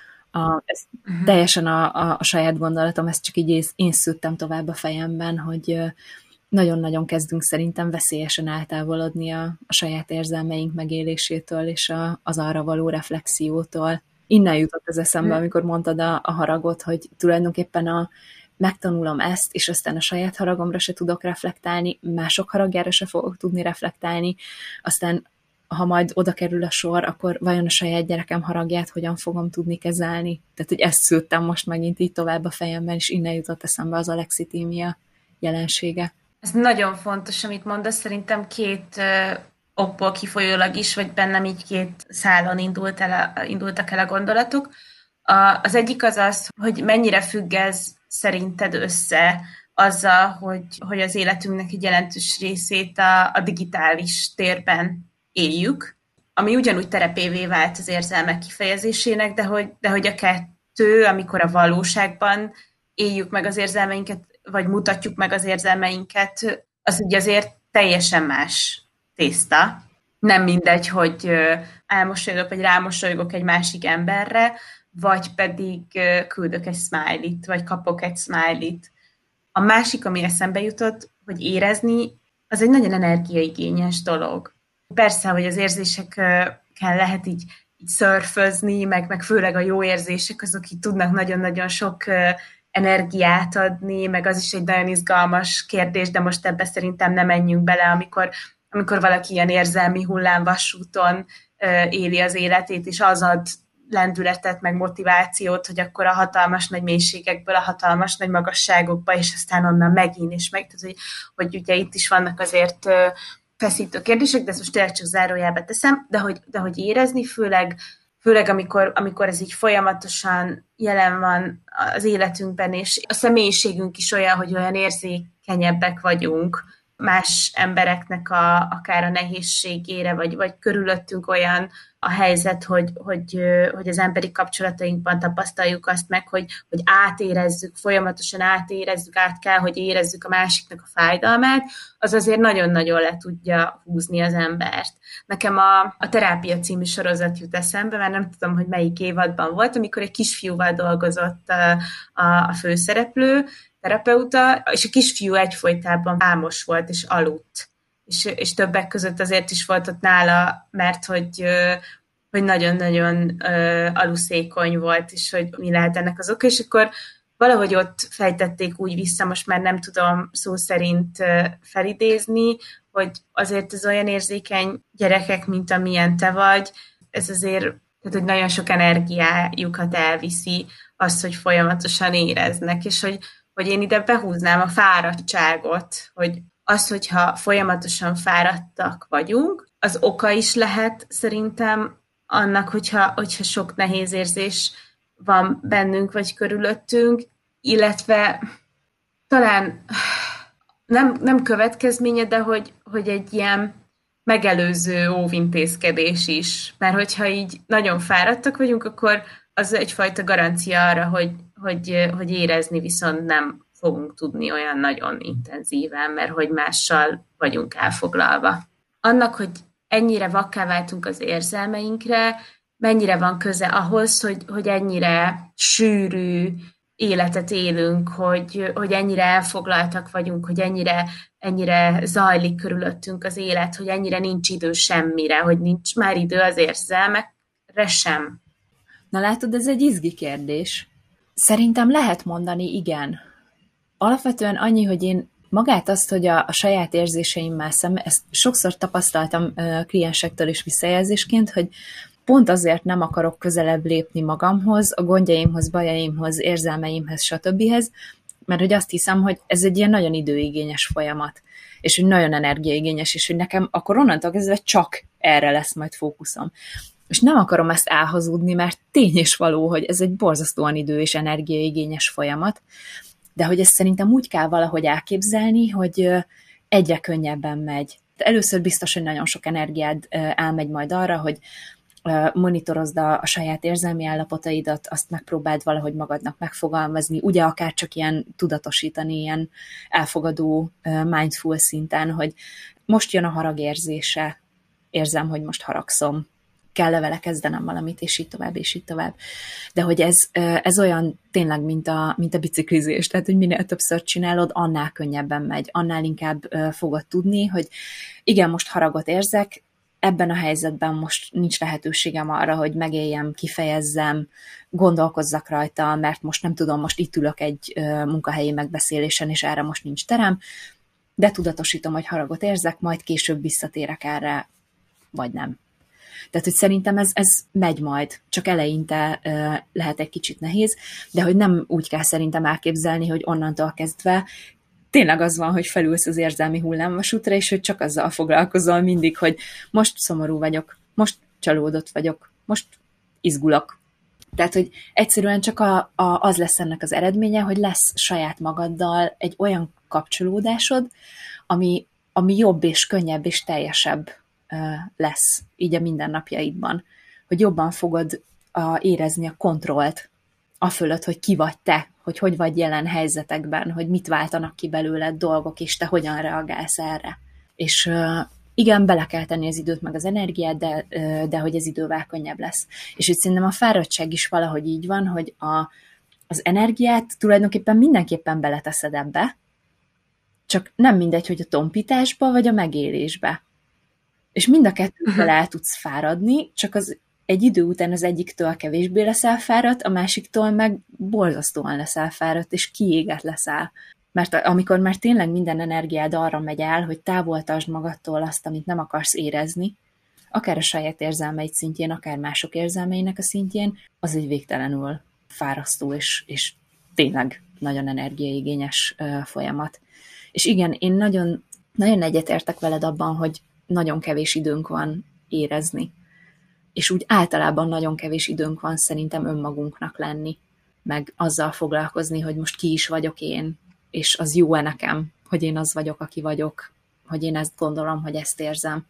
A, ez uh-huh. teljesen a, a, a saját gondolatom, ezt csak így én szőttem tovább a fejemben, hogy nagyon-nagyon kezdünk szerintem veszélyesen eltávolodni a, a saját érzelmeink megélésétől és a, az arra való reflexiótól. Innen jutott ez eszembe, uh-huh. amikor mondtad a, a haragot, hogy tulajdonképpen a, megtanulom ezt, és aztán a saját haragomra se tudok reflektálni, mások haragjára se fogok tudni reflektálni, aztán ha majd oda kerül a sor, akkor vajon a saját gyerekem haragját hogyan fogom tudni kezelni? Tehát, hogy ezt szőttem most megint így tovább a fejemben, és innen jutott eszembe az alexitímia jelensége. Ez nagyon fontos, amit mondasz, szerintem két uh, okból kifolyólag is, vagy bennem így két szálon indult el a, indultak el a gondolatok. A, az egyik az az, hogy mennyire függ ez szerinted össze azzal, hogy, hogy az életünknek egy jelentős részét a, a digitális térben éljük, ami ugyanúgy terepévé vált az érzelmek kifejezésének, de hogy, de hogy a kettő, amikor a valóságban éljük meg az érzelmeinket, vagy mutatjuk meg az érzelmeinket, az ugye azért teljesen más tészta. Nem mindegy, hogy elmosolygok, vagy rámosolygok egy másik emberre, vagy pedig küldök egy smiley-t, vagy kapok egy smiley-t. A másik, ami eszembe jutott, hogy érezni, az egy nagyon energiaigényes dolog. Persze, hogy az érzésekkel lehet így, így szörfözni, meg, meg főleg a jó érzések, azok így tudnak nagyon-nagyon sok energiát adni, meg az is egy nagyon izgalmas kérdés, de most ebbe szerintem nem menjünk bele, amikor, amikor valaki ilyen érzelmi hullámvasúton éli az életét, és az ad lendületet, meg motivációt, hogy akkor a hatalmas nagy mélységekből, a hatalmas nagy magasságokba, és aztán onnan megint, és meg, tehát, hogy, hogy ugye itt is vannak azért feszítő kérdések, de ezt most tényleg csak zárójelbe teszem, de hogy, de hogy érezni, főleg, főleg amikor, amikor ez így folyamatosan jelen van az életünkben, és a személyiségünk is olyan, hogy olyan érzékenyebbek vagyunk más embereknek a, akár a nehézségére, vagy, vagy körülöttünk olyan a helyzet, hogy, hogy, hogy az emberi kapcsolatainkban tapasztaljuk azt meg, hogy, hogy átérezzük, folyamatosan átérezzük, át kell, hogy érezzük a másiknak a fájdalmát, az azért nagyon-nagyon le tudja húzni az embert. Nekem a, a Terápia című sorozat jut eszembe, mert nem tudom, hogy melyik évadban volt, amikor egy kisfiúval dolgozott a, a, a főszereplő, terapeuta, és a kisfiú egyfolytában álmos volt, és aludt. És, és többek között azért is volt ott nála, mert hogy, hogy nagyon-nagyon aluszékony volt, és hogy mi lehet ennek az oka, és akkor valahogy ott fejtették úgy vissza, most már nem tudom szó szerint felidézni, hogy azért az olyan érzékeny gyerekek, mint amilyen te vagy, ez azért, tehát hogy nagyon sok energiájukat elviszi azt, hogy folyamatosan éreznek, és hogy, hogy én ide behúznám a fáradtságot, hogy az, hogyha folyamatosan fáradtak vagyunk, az oka is lehet szerintem annak, hogyha, hogyha sok nehéz érzés van bennünk vagy körülöttünk, illetve talán nem, nem következménye, de hogy, hogy egy ilyen megelőző óvintézkedés is. Mert hogyha így nagyon fáradtak vagyunk, akkor az egyfajta garancia arra, hogy, hogy, hogy érezni viszont nem fogunk tudni olyan nagyon intenzíven, mert hogy mással vagyunk elfoglalva. Annak, hogy ennyire vakká váltunk az érzelmeinkre, mennyire van köze ahhoz, hogy, hogy ennyire sűrű életet élünk, hogy, hogy ennyire elfoglaltak vagyunk, hogy ennyire, ennyire zajlik körülöttünk az élet, hogy ennyire nincs idő semmire, hogy nincs már idő az érzelmekre sem. Na látod, ez egy izgi kérdés. Szerintem lehet mondani igen. Alapvetően annyi, hogy én magát azt, hogy a, a saját érzéseimmel szemben, ezt sokszor tapasztaltam uh, kliensektől is visszajelzésként, hogy pont azért nem akarok közelebb lépni magamhoz, a gondjaimhoz, bajaimhoz, érzelmeimhez, stb. Mert hogy azt hiszem, hogy ez egy ilyen nagyon időigényes folyamat, és hogy nagyon energiaigényes, és hogy nekem akkor onnantól kezdve csak erre lesz majd fókuszom. És nem akarom ezt elhazudni, mert tény és való, hogy ez egy borzasztóan idő- és energiaigényes folyamat, de hogy ezt szerintem úgy kell valahogy elképzelni, hogy egyre könnyebben megy. Először biztos, hogy nagyon sok energiád elmegy majd arra, hogy monitorozd a, a saját érzelmi állapotaidat, azt megpróbáld valahogy magadnak megfogalmazni, ugye akár csak ilyen tudatosítani, ilyen elfogadó mindful szinten, hogy most jön a harag érzése, érzem, hogy most haragszom, kell-e vele kezdenem valamit, és így tovább, és így tovább. De hogy ez, ez olyan tényleg, mint a, mint a biciklizés, tehát, hogy minél többször csinálod, annál könnyebben megy, annál inkább fogod tudni, hogy igen, most haragot érzek, ebben a helyzetben most nincs lehetőségem arra, hogy megéljem, kifejezzem, gondolkozzak rajta, mert most nem tudom, most itt ülök egy munkahelyi megbeszélésen, és erre most nincs terem, de tudatosítom, hogy haragot érzek, majd később visszatérek erre, vagy nem. Tehát, hogy szerintem ez, ez megy majd, csak eleinte uh, lehet egy kicsit nehéz, de hogy nem úgy kell szerintem elképzelni, hogy onnantól kezdve tényleg az van, hogy felülsz az érzelmi hullámvasútra, és hogy csak azzal foglalkozol mindig, hogy most szomorú vagyok, most csalódott vagyok, most izgulok. Tehát, hogy egyszerűen csak a, a, az lesz ennek az eredménye, hogy lesz saját magaddal egy olyan kapcsolódásod, ami, ami jobb és könnyebb és teljesebb lesz így a mindennapjaidban, hogy jobban fogod a, érezni a kontrollt a fölött, hogy ki vagy te, hogy hogy vagy jelen helyzetekben, hogy mit váltanak ki belőled dolgok, és te hogyan reagálsz erre. És igen, bele kell tenni az időt meg az energiát, de, de hogy ez idővel könnyebb lesz. És úgy szerintem a fáradtság is valahogy így van, hogy a, az energiát tulajdonképpen mindenképpen beleteszed ebbe, csak nem mindegy, hogy a tompításba, vagy a megélésbe. És mind a kettővel el tudsz fáradni, csak az egy idő után az egyiktől kevésbé leszel fáradt, a másiktól meg borzasztóan leszel fáradt, és kiégett leszel. Mert amikor már tényleg minden energiád arra megy el, hogy távol tartsd magadtól azt, amit nem akarsz érezni, akár a saját érzelmeid szintjén, akár mások érzelmeinek a szintjén, az egy végtelenül fárasztó, és, és tényleg nagyon energiaigényes uh, folyamat. És igen, én nagyon, nagyon egyetértek veled abban, hogy nagyon kevés időnk van érezni. És úgy általában nagyon kevés időnk van szerintem önmagunknak lenni, meg azzal foglalkozni, hogy most ki is vagyok én, és az jó-e nekem, hogy én az vagyok, aki vagyok, hogy én ezt gondolom, hogy ezt érzem.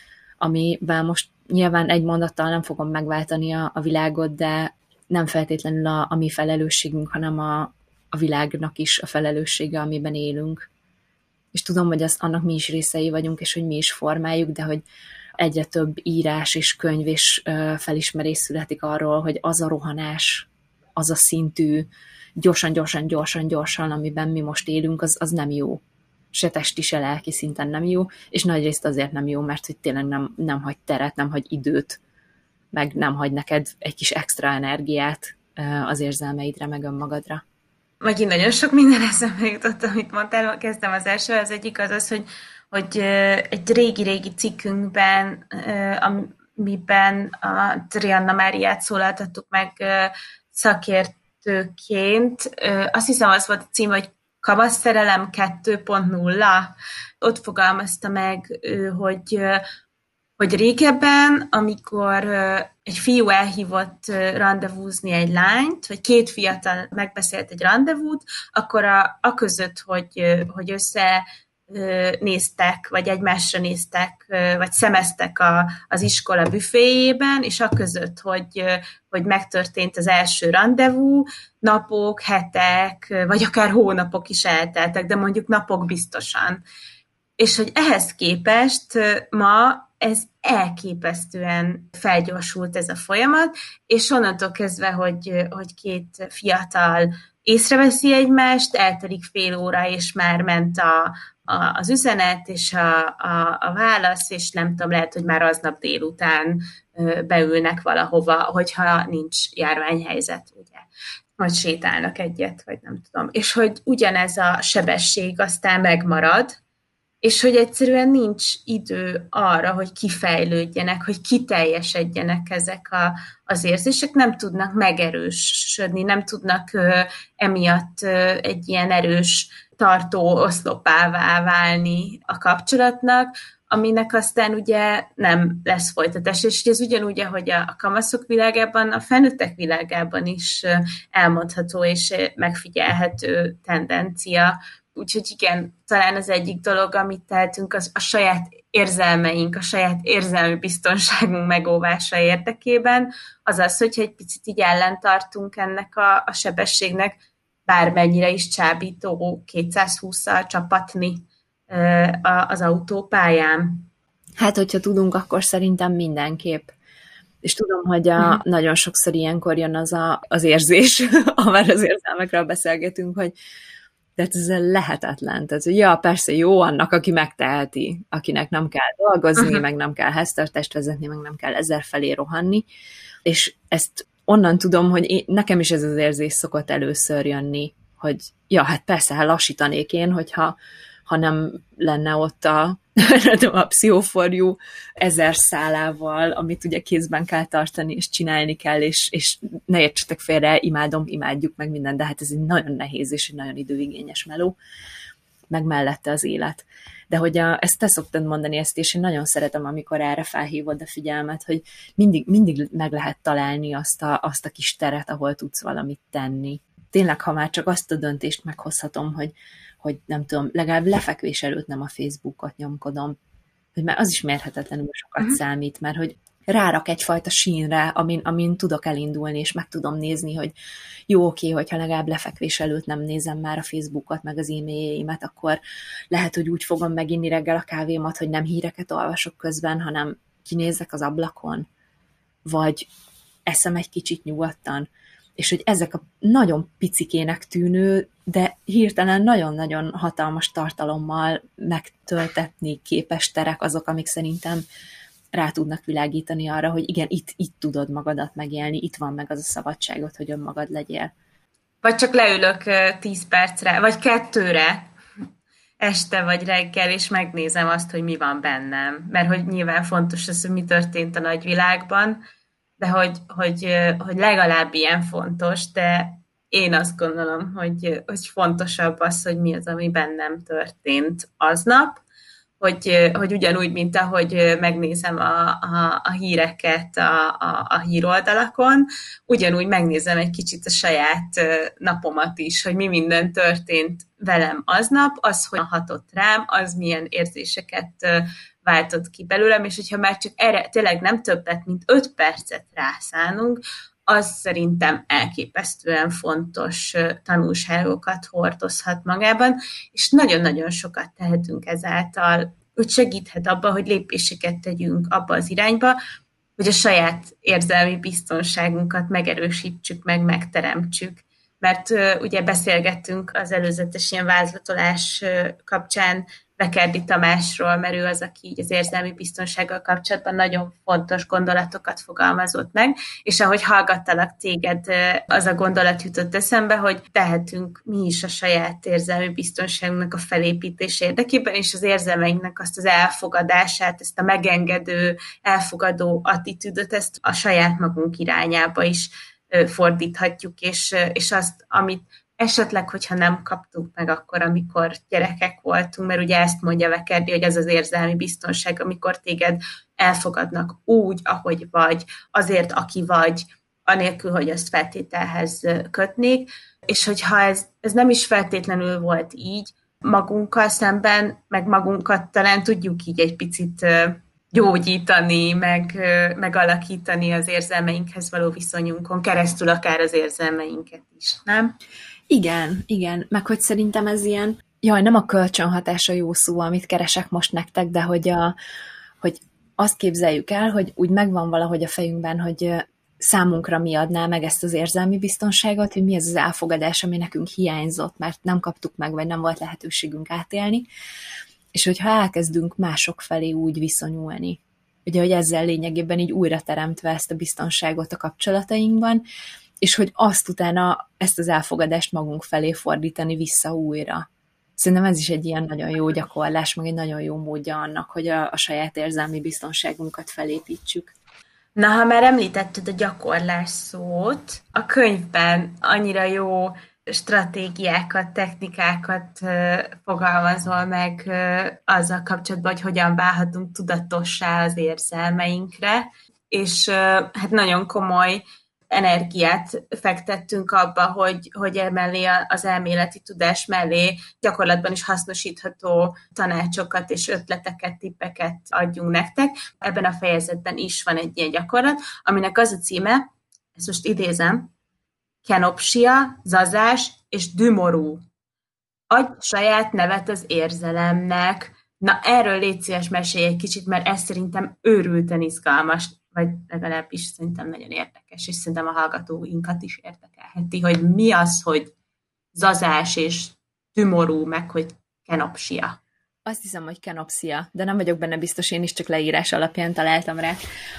Amivel most nyilván egy mondattal nem fogom megváltani a, a világot, de nem feltétlenül a, a mi felelősségünk, hanem a, a világnak is a felelőssége, amiben élünk. És tudom, hogy azt, annak mi is részei vagyunk, és hogy mi is formáljuk, de hogy egyre több írás és könyv és felismerés születik arról, hogy az a rohanás, az a szintű gyorsan, gyorsan, gyorsan, gyorsan, amiben mi most élünk, az, az nem jó. Se testi, se lelki szinten nem jó, és nagyrészt azért nem jó, mert hogy tényleg nem, nem hagy teret, nem hagy időt, meg nem hagy neked egy kis extra energiát az érzelmeidre, meg önmagadra. Megint nagyon sok minden eszembe jutott, amit mondtál, kezdtem az első, az egyik az az, hogy, hogy egy régi-régi cikkünkben, amiben a Trianna Máriát szólaltattuk meg szakértőként, azt hiszem az volt a cím, hogy Kamaszerelem kettő pont nulla. Ott fogalmazta meg, hogy, hogy régebben, amikor egy fiú elhívott randevúzni egy lányt, vagy két fiatal megbeszélt egy randevút, akkor a, a között, hogy, hogy össze néztek, vagy egymásra néztek, vagy szemeztek a, az iskola büféjében, és a között, hogy, hogy megtörtént az első randevú, napok, hetek, vagy akár hónapok is elteltek, de mondjuk napok biztosan. És hogy ehhez képest ma ez elképesztően felgyorsult ez a folyamat, és onnantól kezdve, hogy, hogy két fiatal észreveszi egymást, eltelik fél óra, és már ment a, a, az üzenet, és a, a, a válasz, és nem tudom, lehet, hogy már aznap délután beülnek valahova, hogyha nincs járványhelyzet, ugye, vagy sétálnak egyet, vagy nem tudom. És hogy ugyanez a sebesség aztán megmarad, és hogy egyszerűen nincs idő arra, hogy kifejlődjenek, hogy kiteljesedjenek ezek a, az érzések, nem tudnak megerősödni, nem tudnak ö, emiatt ö, egy ilyen erős tartó oszlopává válni a kapcsolatnak, aminek aztán ugye nem lesz folytatás. És ez ugyanúgy, ahogy a kamaszok világában, a felnőttek világában is elmondható és megfigyelhető tendencia. Úgyhogy igen, talán az egyik dolog, amit tehetünk, az a saját érzelmeink, a saját érzelmi biztonságunk megóvása érdekében, az az, hogyha egy picit így ellentartunk ennek a, a sebességnek, bármennyire is csábító kétszázhússzal csapatni az autópályán. Hát, hogyha tudunk, akkor szerintem mindenképp. És tudom, hogy a, uh-huh. nagyon sokszor ilyenkor jön az a, az érzés, ha már az érzelmekről beszélgetünk, hogy tehát ez lehetetlen. Tehát, hogy ja, persze jó annak, aki megteheti, akinek nem kell dolgozni, uh-huh. meg nem kell háztartást vezetni, meg nem kell ezer felé rohanni. És ezt onnan tudom, hogy én, nekem is ez az érzés szokott először jönni, hogy ja, hát persze, hát lassítanék én, hogyha ha nem lenne ott a, a pszichoforjú ezer szálával, amit ugye kézben kell tartani, és csinálni kell, és, és ne értsetek félre, imádom, imádjuk meg minden, de hát ez egy nagyon nehéz és egy nagyon időigényes meló, meg mellette az élet. De hogy a, ezt te szoktad mondani ezt, és én nagyon szeretem, amikor erre felhívod a figyelmet, hogy mindig, mindig meg lehet találni azt a, azt a kis teret, ahol tudsz valamit tenni. Tényleg, ha már csak azt a döntést meghozhatom, hogy hogy nem tudom, legalább lefekvés előtt nem a Facebookot nyomkodom, hogy már az is mérhetetlenül sokat uh-huh. számít, mert hogy rárak egyfajta sínre, amin, amin tudok elindulni, és meg tudom nézni, hogy jó, oké, hogyha legalább lefekvés előtt nem nézem már a Facebookot, meg az e-mailjeimet, akkor lehet, hogy úgy fogom meginni reggel a kávémat, hogy nem híreket olvasok közben, hanem kinézek az ablakon, vagy eszem egy kicsit nyugodtan, és hogy ezek a nagyon picikének tűnő, de hirtelen nagyon-nagyon hatalmas tartalommal megtöltetni képes terek azok, amik szerintem rá tudnak világítani arra, hogy igen, itt, itt tudod magadat megélni, itt van meg az a szabadságot, hogy önmagad legyél. Vagy csak leülök tíz percre, vagy kettőre este vagy reggel, és megnézem azt, hogy mi van bennem. Mert hogy nyilván fontos az, hogy mi történt a nagyvilágban, de hogy, hogy, hogy legalább ilyen fontos, de én azt gondolom, hogy, hogy fontosabb az, hogy mi az, ami bennem történt aznap, hogy, hogy ugyanúgy, mint ahogy megnézem a, a, a híreket a, a, a híroldalakon, ugyanúgy megnézem egy kicsit a saját napomat is, hogy mi minden történt velem aznap, az, hogy hatott rám, az milyen érzéseket váltott ki belőlem, és hogyha már csak erre tényleg nem többet, mint öt percet rászánunk, az szerintem elképesztően fontos tanulságokat hordozhat magában, és nagyon-nagyon sokat tehetünk ezáltal, hogy segíthet abba, hogy lépéseket tegyünk abba az irányba, hogy a saját érzelmi biztonságunkat megerősítsük, meg megteremtsük. Mert ugye beszélgettünk az előzetes ilyen vázlatolás kapcsán Bekerdi Tamásról, mert ő az, aki így az érzelmi biztonsággal kapcsolatban nagyon fontos gondolatokat fogalmazott meg, és ahogy hallgattalak téged, az a gondolat jutott eszembe, hogy tehetünk mi is a saját érzelmi biztonságunknak a felépítése érdekében, és az érzelmeinknek azt az elfogadását, ezt a megengedő, elfogadó attitűdöt, ezt a saját magunk irányába is fordíthatjuk, és, és azt, amit esetleg, hogyha nem kaptuk meg akkor, amikor gyerekek voltunk, mert ugye ezt mondja Bekerdi, hogy ez az érzelmi biztonság, amikor téged elfogadnak úgy, ahogy vagy, azért, aki vagy, anélkül, hogy ezt feltételhez kötnék, és hogyha ez, ez nem is feltétlenül volt így, magunkkal szemben, meg magunkat talán tudjuk így egy picit gyógyítani, meg, megalakítani az érzelmeinkhez való viszonyunkon, keresztül akár az érzelmeinket is, nem? Igen, igen, meg hogy szerintem ez ilyen, jaj, nem a kölcsönhatása jó szó, amit keresek most nektek, de hogy, a, hogy azt képzeljük el, hogy úgy megvan valahogy a fejünkben, hogy számunkra mi adná meg ezt az érzelmi biztonságot, hogy mi az az elfogadás, ami nekünk hiányzott, mert nem kaptuk meg, vagy nem volt lehetőségünk átélni, és hogyha elkezdünk mások felé úgy viszonyulni, ugye, hogy ezzel lényegében így újra teremtve ezt a biztonságot a kapcsolatainkban, és hogy azt utána ezt az elfogadást magunk felé fordítani vissza újra. Szerintem ez is egy ilyen nagyon jó gyakorlás, meg egy nagyon jó módja annak, hogy a, a saját érzelmi biztonságunkat felépítsük. Na, ha már említetted a gyakorlás szót, a könyvben annyira jó stratégiákat, technikákat uh, fogalmazol meg uh, azzal kapcsolatban, hogy hogyan válhatunk tudatossá az érzelmeinkre, és uh, hát nagyon komoly energiát fektettünk abba, hogy, hogy emellé az elméleti tudás mellé gyakorlatban is hasznosítható tanácsokat és ötleteket, tippeket adjunk nektek. Ebben a fejezetben is van egy ilyen gyakorlat, aminek az a címe, ezt most idézem, kenopsia, zazás és dümorú. Adj saját nevet az érzelemnek. Na, erről légy szíves, mesélj egy kicsit, mert ez szerintem őrülten izgalmas, vagy legalábbis szerintem nagyon érdekes, és szerintem a hallgatóinkat is érdekelheti, hogy mi az, hogy zazás és tümorú, meg hogy kenopsia. Azt hiszem, hogy kenopsia, de nem vagyok benne biztos, én is csak leírás alapján találtam rá.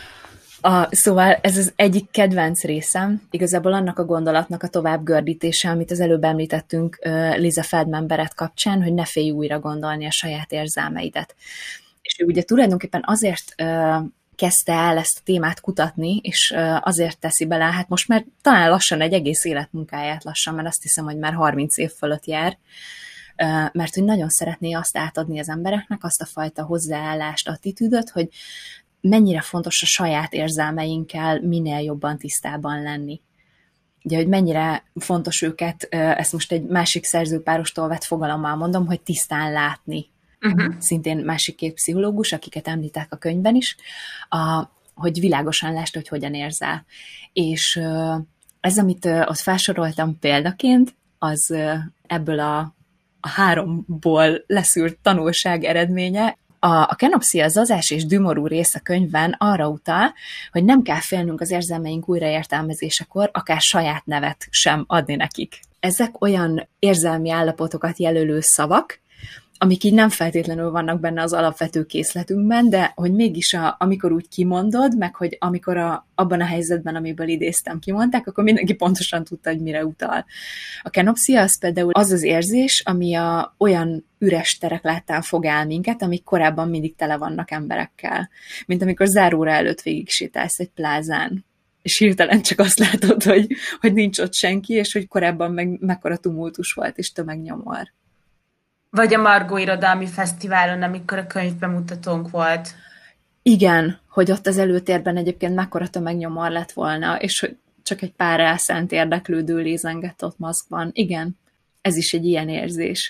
A, szóval ez az egyik kedvenc részem, igazából annak a gondolatnak a tovább gördítése, amit az előbb említettünk uh, Lisa Feldman Barrett kapcsán, hogy ne félj újra gondolni a saját érzelmeidet. És ő ugye tulajdonképpen azért uh, kezdte el ezt a témát kutatni, és uh, azért teszi bele, hát most már talán lassan egy egész életmunkáját lassan, mert azt hiszem, hogy már harminc év fölött jár, uh, mert hogy nagyon szeretné azt átadni az embereknek, azt a fajta hozzáállást, attitűdöt, hogy mennyire fontos a saját érzelmeinkkel minél jobban tisztában lenni. Ugye, hogy mennyire fontos őket, ezt most egy másik szerzőpárostól vett fogalommal mondom, hogy tisztán látni. Uh-huh. Szintén másik két pszichológus, akiket említek a könyvben is, a, hogy világosan lásd, hogy hogyan érzel. És ez, amit ott felsoroltam példaként, az ebből a, a háromból leszűrt tanulság eredménye. A, a kenopsia, zazás és dümorú rész a könyvben arra utal, hogy nem kell félnünk az érzelmeink újraértelmezésekor, akár saját nevet sem adni nekik. Ezek olyan érzelmi állapotokat jelölő szavak, amik így nem feltétlenül vannak benne az alapvető készletünkben, de hogy mégis a, amikor úgy kimondod, meg hogy amikor a, abban a helyzetben, amiből idéztem, kimondták, akkor mindenki pontosan tudta, hogy mire utal. A kenopsia az például az az érzés, ami a, olyan üres terek láttán fog el minket, amik korábban mindig tele vannak emberekkel. Mint amikor záróra előtt végig sétálsz egy plázán, és hirtelen csak azt látod, hogy, hogy nincs ott senki, és hogy korábban meg mekkora tumultus volt, és tömegnyomor. Vagy a Margó Irodalmi Fesztiválon, amikor a könyvbemutatónk volt. Igen, hogy ott az előtérben egyébként mekkora tömegnyomor lett volna, és hogy csak egy pár elszánt érdeklődő lézengett ott maszkban. Igen, ez is egy ilyen érzés.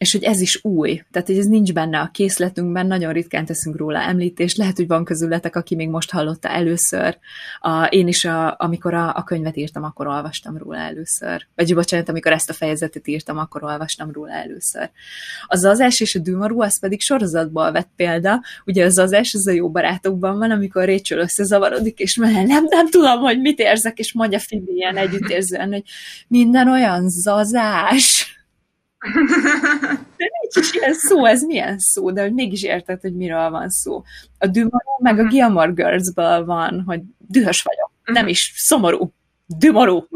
és hogy ez is új, tehát hogy ez nincs benne a készletünkben, nagyon ritkán teszünk róla említést, lehet, hogy van közületek, aki még most hallotta először. A, én is, a, amikor a, a könyvet írtam, akkor olvastam róla először. Vagy bocsánat, amikor ezt a fejezetet írtam, akkor olvastam róla először. A Zazás és a Dűmarú, az pedig sorozatból vett példa. Ugye a Zazás az a Jó barátokban van, amikor Rachel összezavarodik, és nem, nem tudom, hogy mit érzek, és mondja Phoebe ilyen együttérzően, hogy minden olyan zazás. De nincs is ilyen szó, ez milyen szó, de hogy mégis érted, hogy miről van szó. A Dűmarú meg a Gilmore Girls-ből van, hogy dühös vagyok, nem is szomorú, Dűmarú.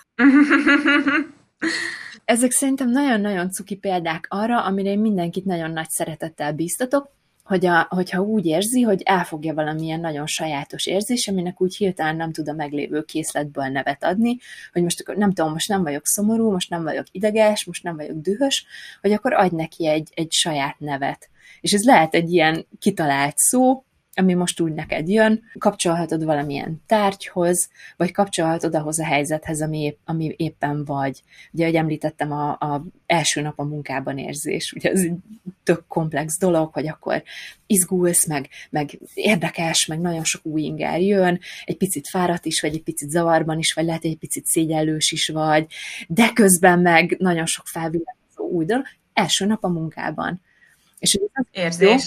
Ezek szerintem nagyon-nagyon cuki példák arra, amire én mindenkit nagyon nagy szeretettel bíztatok, hogy a, hogyha úgy érzi, hogy elfogja valamilyen nagyon sajátos érzés, aminek úgy hirtelen nem tud a meglévő készletből nevet adni, hogy most nem tudom, most nem vagyok szomorú, most nem vagyok ideges, most nem vagyok dühös, hogy akkor adj neki egy, egy saját nevet. És ez lehet egy ilyen kitalált szó, ami most úgy neked jön, kapcsolhatod valamilyen tárgyhoz, vagy kapcsolhatod ahhoz a helyzethez, ami, épp, ami éppen vagy. Ugye, ahogy említettem, a, a első nap a munkában érzés, ugye ez egy tök komplex dolog, hogy akkor izgulsz, meg, meg érdekes, meg nagyon sok új inger jön, egy picit fáradt is, vagy egy picit zavarban is, vagy lehet, egy picit szégyellős is vagy, de közben meg nagyon sok felvilágozó új dolog, első nap a munkában. És ez érzés.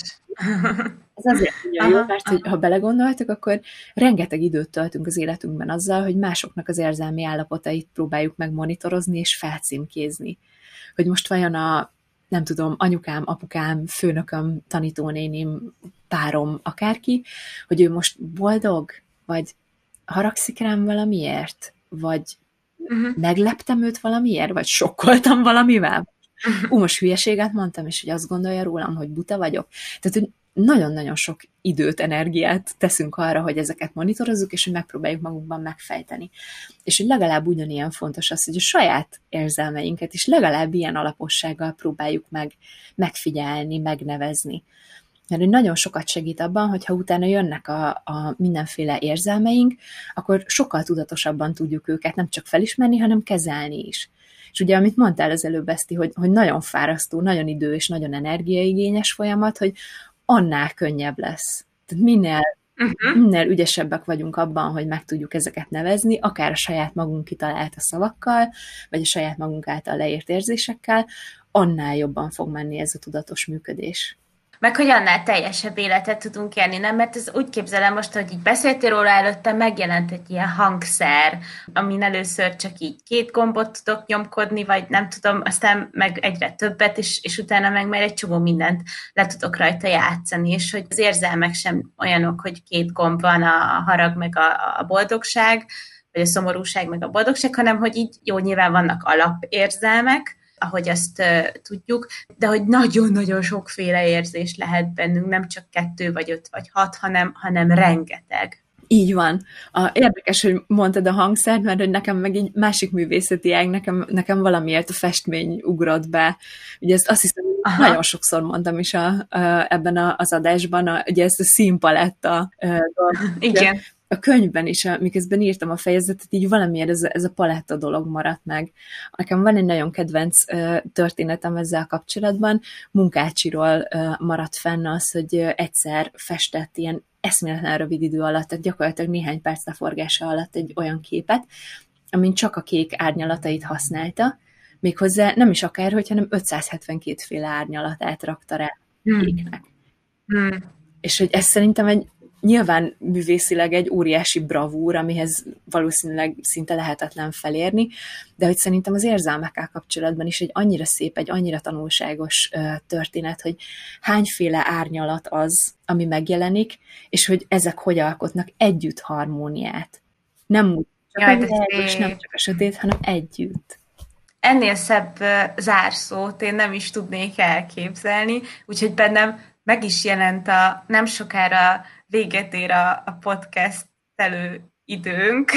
Ez azért nagyon jó, mert hogy, ha belegondoltak, akkor rengeteg időt töltünk az életünkben azzal, hogy másoknak az érzelmi állapotait próbáljuk meg monitorozni és felcímkézni. Hogy most vajon a, nem tudom, anyukám, apukám, főnököm, tanítónénim, párom, akárki, hogy ő most boldog, vagy haragszik rám valamiért, vagy uh-huh. megleptem őt valamiért, vagy sokkoltam valamivel. Ú, most hülyeséget mondtam, és hogy azt gondolja rólam, hogy buta vagyok. Tehát, hogy nagyon-nagyon sok időt, energiát teszünk arra, hogy ezeket monitorozzuk, és hogy megpróbáljuk magunkban megfejteni. És hogy legalább ugyanilyen fontos az, hogy a saját érzelmeinket is legalább ilyen alapossággal próbáljuk meg megfigyelni, megnevezni. Mert hogy nagyon sokat segít abban, hogyha utána jönnek a, a mindenféle érzelmeink, akkor sokkal tudatosabban tudjuk őket nem csak felismerni, hanem kezelni is. És ugye, amit mondtál az előbb, Eszti, hogy, hogy nagyon fárasztó, nagyon idő és nagyon energiaigényes folyamat, hogy annál könnyebb lesz. Tehát minél, uh-huh. minél ügyesebbek vagyunk abban, hogy meg tudjuk ezeket nevezni, akár a saját magunk kitalálta szavakkal, vagy a saját magunk által leírt érzésekkel, annál jobban fog menni ez a tudatos működés. Meg hogy annál teljesebb életet tudunk élni, nem? Mert ez úgy képzelem most, hogy így beszéltél róla előtte, megjelent egy ilyen hangszer, amin először csak így két gombot tudok nyomkodni, vagy nem tudom, aztán meg egyre többet, és, és utána meg már egy csomó mindent le tudok rajta játszani, és hogy az érzelmek sem olyanok, hogy két gomb van, a harag meg a, a boldogság, vagy a szomorúság meg a boldogság, hanem hogy így jó, nyilván vannak alapérzelmek, ahogy azt uh, tudjuk, de hogy nagyon-nagyon sokféle érzés lehet bennünk, nem csak kettő, vagy öt, vagy hat, hanem, hanem rengeteg. Így van. A, érdekes, hogy mondtad a hangszert, mert hogy nekem meg egy másik művészeti ág, nekem, nekem valamiért a festmény ugrott be. Ugye ezt azt hiszem, Aha. nagyon sokszor mondtam is a, a, ebben a, az adásban, a, ugye ezt a színpaletta dolgot. Igen. A könyvben is, miközben írtam a fejezetet, így valamiért ez a, ez a paletta dolog maradt meg. Nekem van egy nagyon kedvenc uh, történetem ezzel kapcsolatban. Munkácsiról uh, maradt fenn az, hogy uh, egyszer festett ilyen eszméletlen rövid idő alatt, tehát gyakorlatilag néhány perc leforgása alatt egy olyan képet, amin csak a kék árnyalatait használta, méghozzá nem is akárhogy, hanem ötszázhetvenkét féle árnyalatát rakta rá a kéknek. Hmm. Hmm. És hogy ez szerintem egy nyilván művészileg egy óriási bravúr, amihez valószínűleg szinte lehetetlen felérni, de hogy szerintem az érzelmekkel kapcsolatban is egy annyira szép, egy annyira tanulságos uh, történet, hogy hányféle árnyalat az, ami megjelenik, és hogy ezek hogy alkotnak együtt harmóniát. Nem úgy csak Jaj, a világos, nem csak a sötét, hanem együtt. Ennél szebb uh, zárszót én nem is tudnék elképzelni, úgyhogy bennem meg is jelent a nem sokára véget ér a, a podcast elő időnk,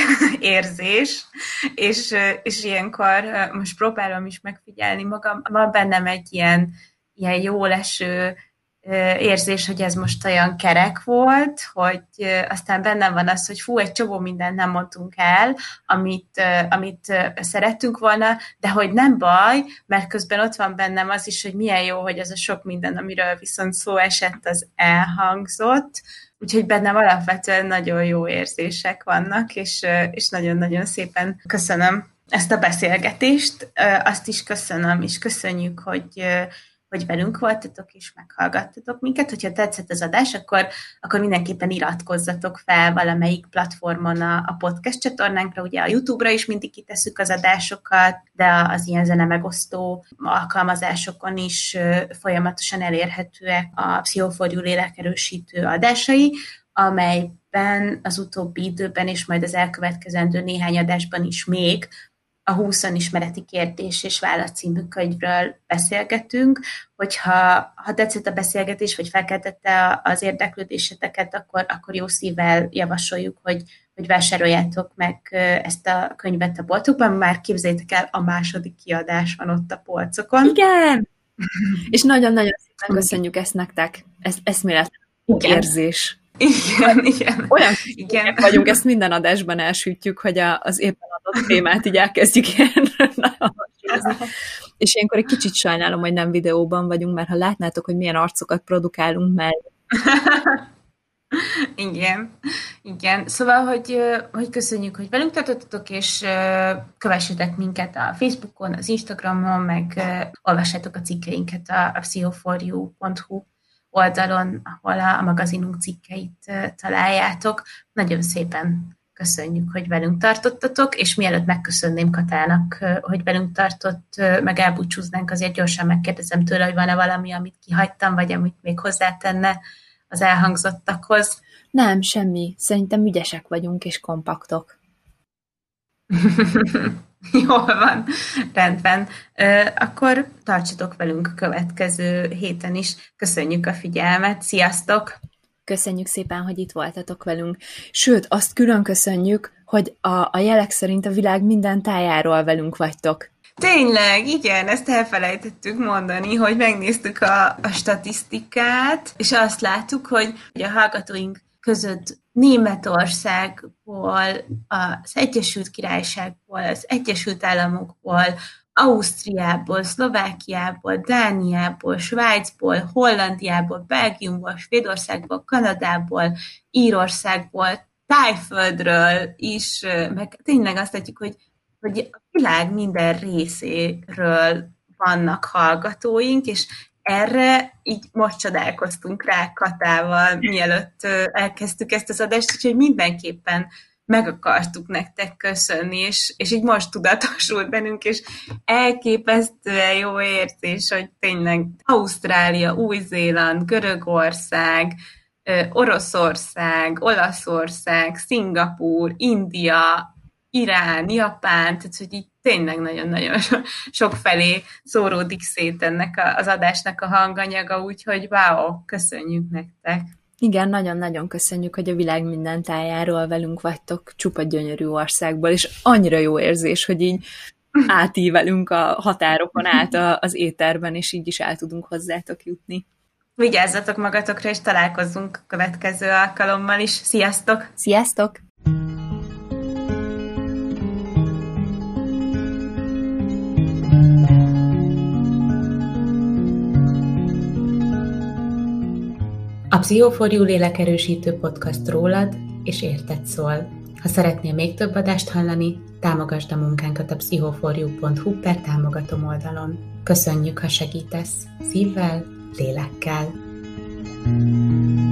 érzés, és, és ilyenkor most próbálom is megfigyelni magam, van bennem egy ilyen, ilyen jól eső érzés, hogy ez most olyan kerek volt, hogy aztán bennem van az, hogy fú, egy csomó mindent nem mondtunk el, amit, amit szerettünk volna, de hogy nem baj, mert közben ott van bennem az is, hogy milyen jó, hogy az a sok minden, amiről viszont szó esett, az elhangzott, úgyhogy bennem alapvetően nagyon jó érzések vannak, és, és nagyon-nagyon szépen köszönöm ezt a beszélgetést. Azt is köszönöm, és köszönjük, hogy hogy velünk voltatok, és meghallgattatok minket. Hogyha tetszett az adás, akkor, akkor mindenképpen iratkozzatok fel valamelyik platformon a, a podcast csatornánkra. Ugye a YouTube-ra is mindig kitesszük az adásokat, de az ilyen zene megosztó alkalmazásokon is folyamatosan elérhetőek a Pszicho for You lélekerősítő adásai, amelyben az utóbbi időben, és majd az elkövetkezendő néhány adásban is még a húsz önismereti kérdés és válasz című könyvről beszélgetünk, hogyha ha tetszett a beszélgetés, vagy felkeltette az érdeklődéseteket, akkor, akkor jó szívvel javasoljuk, hogy, hogy vásároljátok meg ezt a könyvet a boltokban, már képzeljétek el, a második kiadás van ott a polcokon. Igen! És nagyon-nagyon szépen köszönjük ezt nektek, ez eszméletlen érzés. Igen, igen. Olyan igen. vagyunk, ezt minden adásban elsütjük, hogy a, az éppen adott témát így elkezdjük ilyen és ilyenkor egy kicsit sajnálom, hogy nem videóban vagyunk, mert ha látnátok, hogy milyen arcokat produkálunk mellé. Igen, igen. Szóval, hogy, hogy köszönjük, hogy velünk tartottatok, és kövessetek minket a Facebookon, az Instagramon, meg olvassátok a cikkeinket a, a pszicho for you pont hu oldalon, ahol a, a magazinunk cikkeit találjátok. Nagyon szépen köszönjük, hogy velünk tartottatok, és mielőtt megköszönném Katának, hogy velünk tartott, meg elbúcsúznánk, azért gyorsan megkérdezem tőle, hogy van-e valami, amit kihagytam, vagy amit még hozzátenne az elhangzottakhoz. Nem, semmi. Szerintem ügyesek vagyunk, és kompaktok. Jól van, rendben. Akkor tartsatok velünk a következő héten is. Köszönjük a figyelmet, sziasztok! Köszönjük szépen, hogy itt voltatok velünk. Sőt, azt külön köszönjük, hogy a, a jelek szerint a világ minden tájáról velünk vagytok. Tényleg, igen, ezt elfelejtettük mondani, hogy megnéztük a, a statisztikát, és azt láttuk, hogy a hallgatóink között Németországból, az Egyesült Királyságból, az Egyesült Államokból, Ausztriából, Szlovákiából, Dániából, Svájcból, Hollandiából, Belgiumból, Svédországból, Kanadából, Írországból, Tájföldről is, meg tényleg azt látjuk, hogy, hogy a világ minden részéről vannak hallgatóink, és erre így most csodálkoztunk rá Katával, mielőtt elkezdtük ezt az adást, úgyhogy mindenképpen meg akartuk nektek köszönni, és, és így most tudatosult bennünk, és elképesztően jó érzés, hogy tényleg Ausztrália, Új-Zéland, Görögország, Oroszország, Olaszország, Szingapúr, India, Irán, Japán, tehát hogy így tényleg nagyon-nagyon sok felé szóródik szét ennek az adásnak a hanganyaga, úgyhogy wow, köszönjük nektek! Igen, nagyon-nagyon köszönjük, hogy a világ minden tájáról velünk vagytok, csupa gyönyörű országból, és annyira jó érzés, hogy így átívelünk a határokon át az éterben, és így is el tudunk hozzátok jutni. Vigyázzatok magatokra, és találkozzunk a következő alkalommal is. Sziasztok! Sziasztok! A Pszicho for You lélekerősítő podcast rólad és érted szól. Ha szeretnél még több adást hallani, támogasd a munkánkat a pszicho for you pont hu per támogatom oldalon. Köszönjük, ha segítesz szívvel, lélekkel.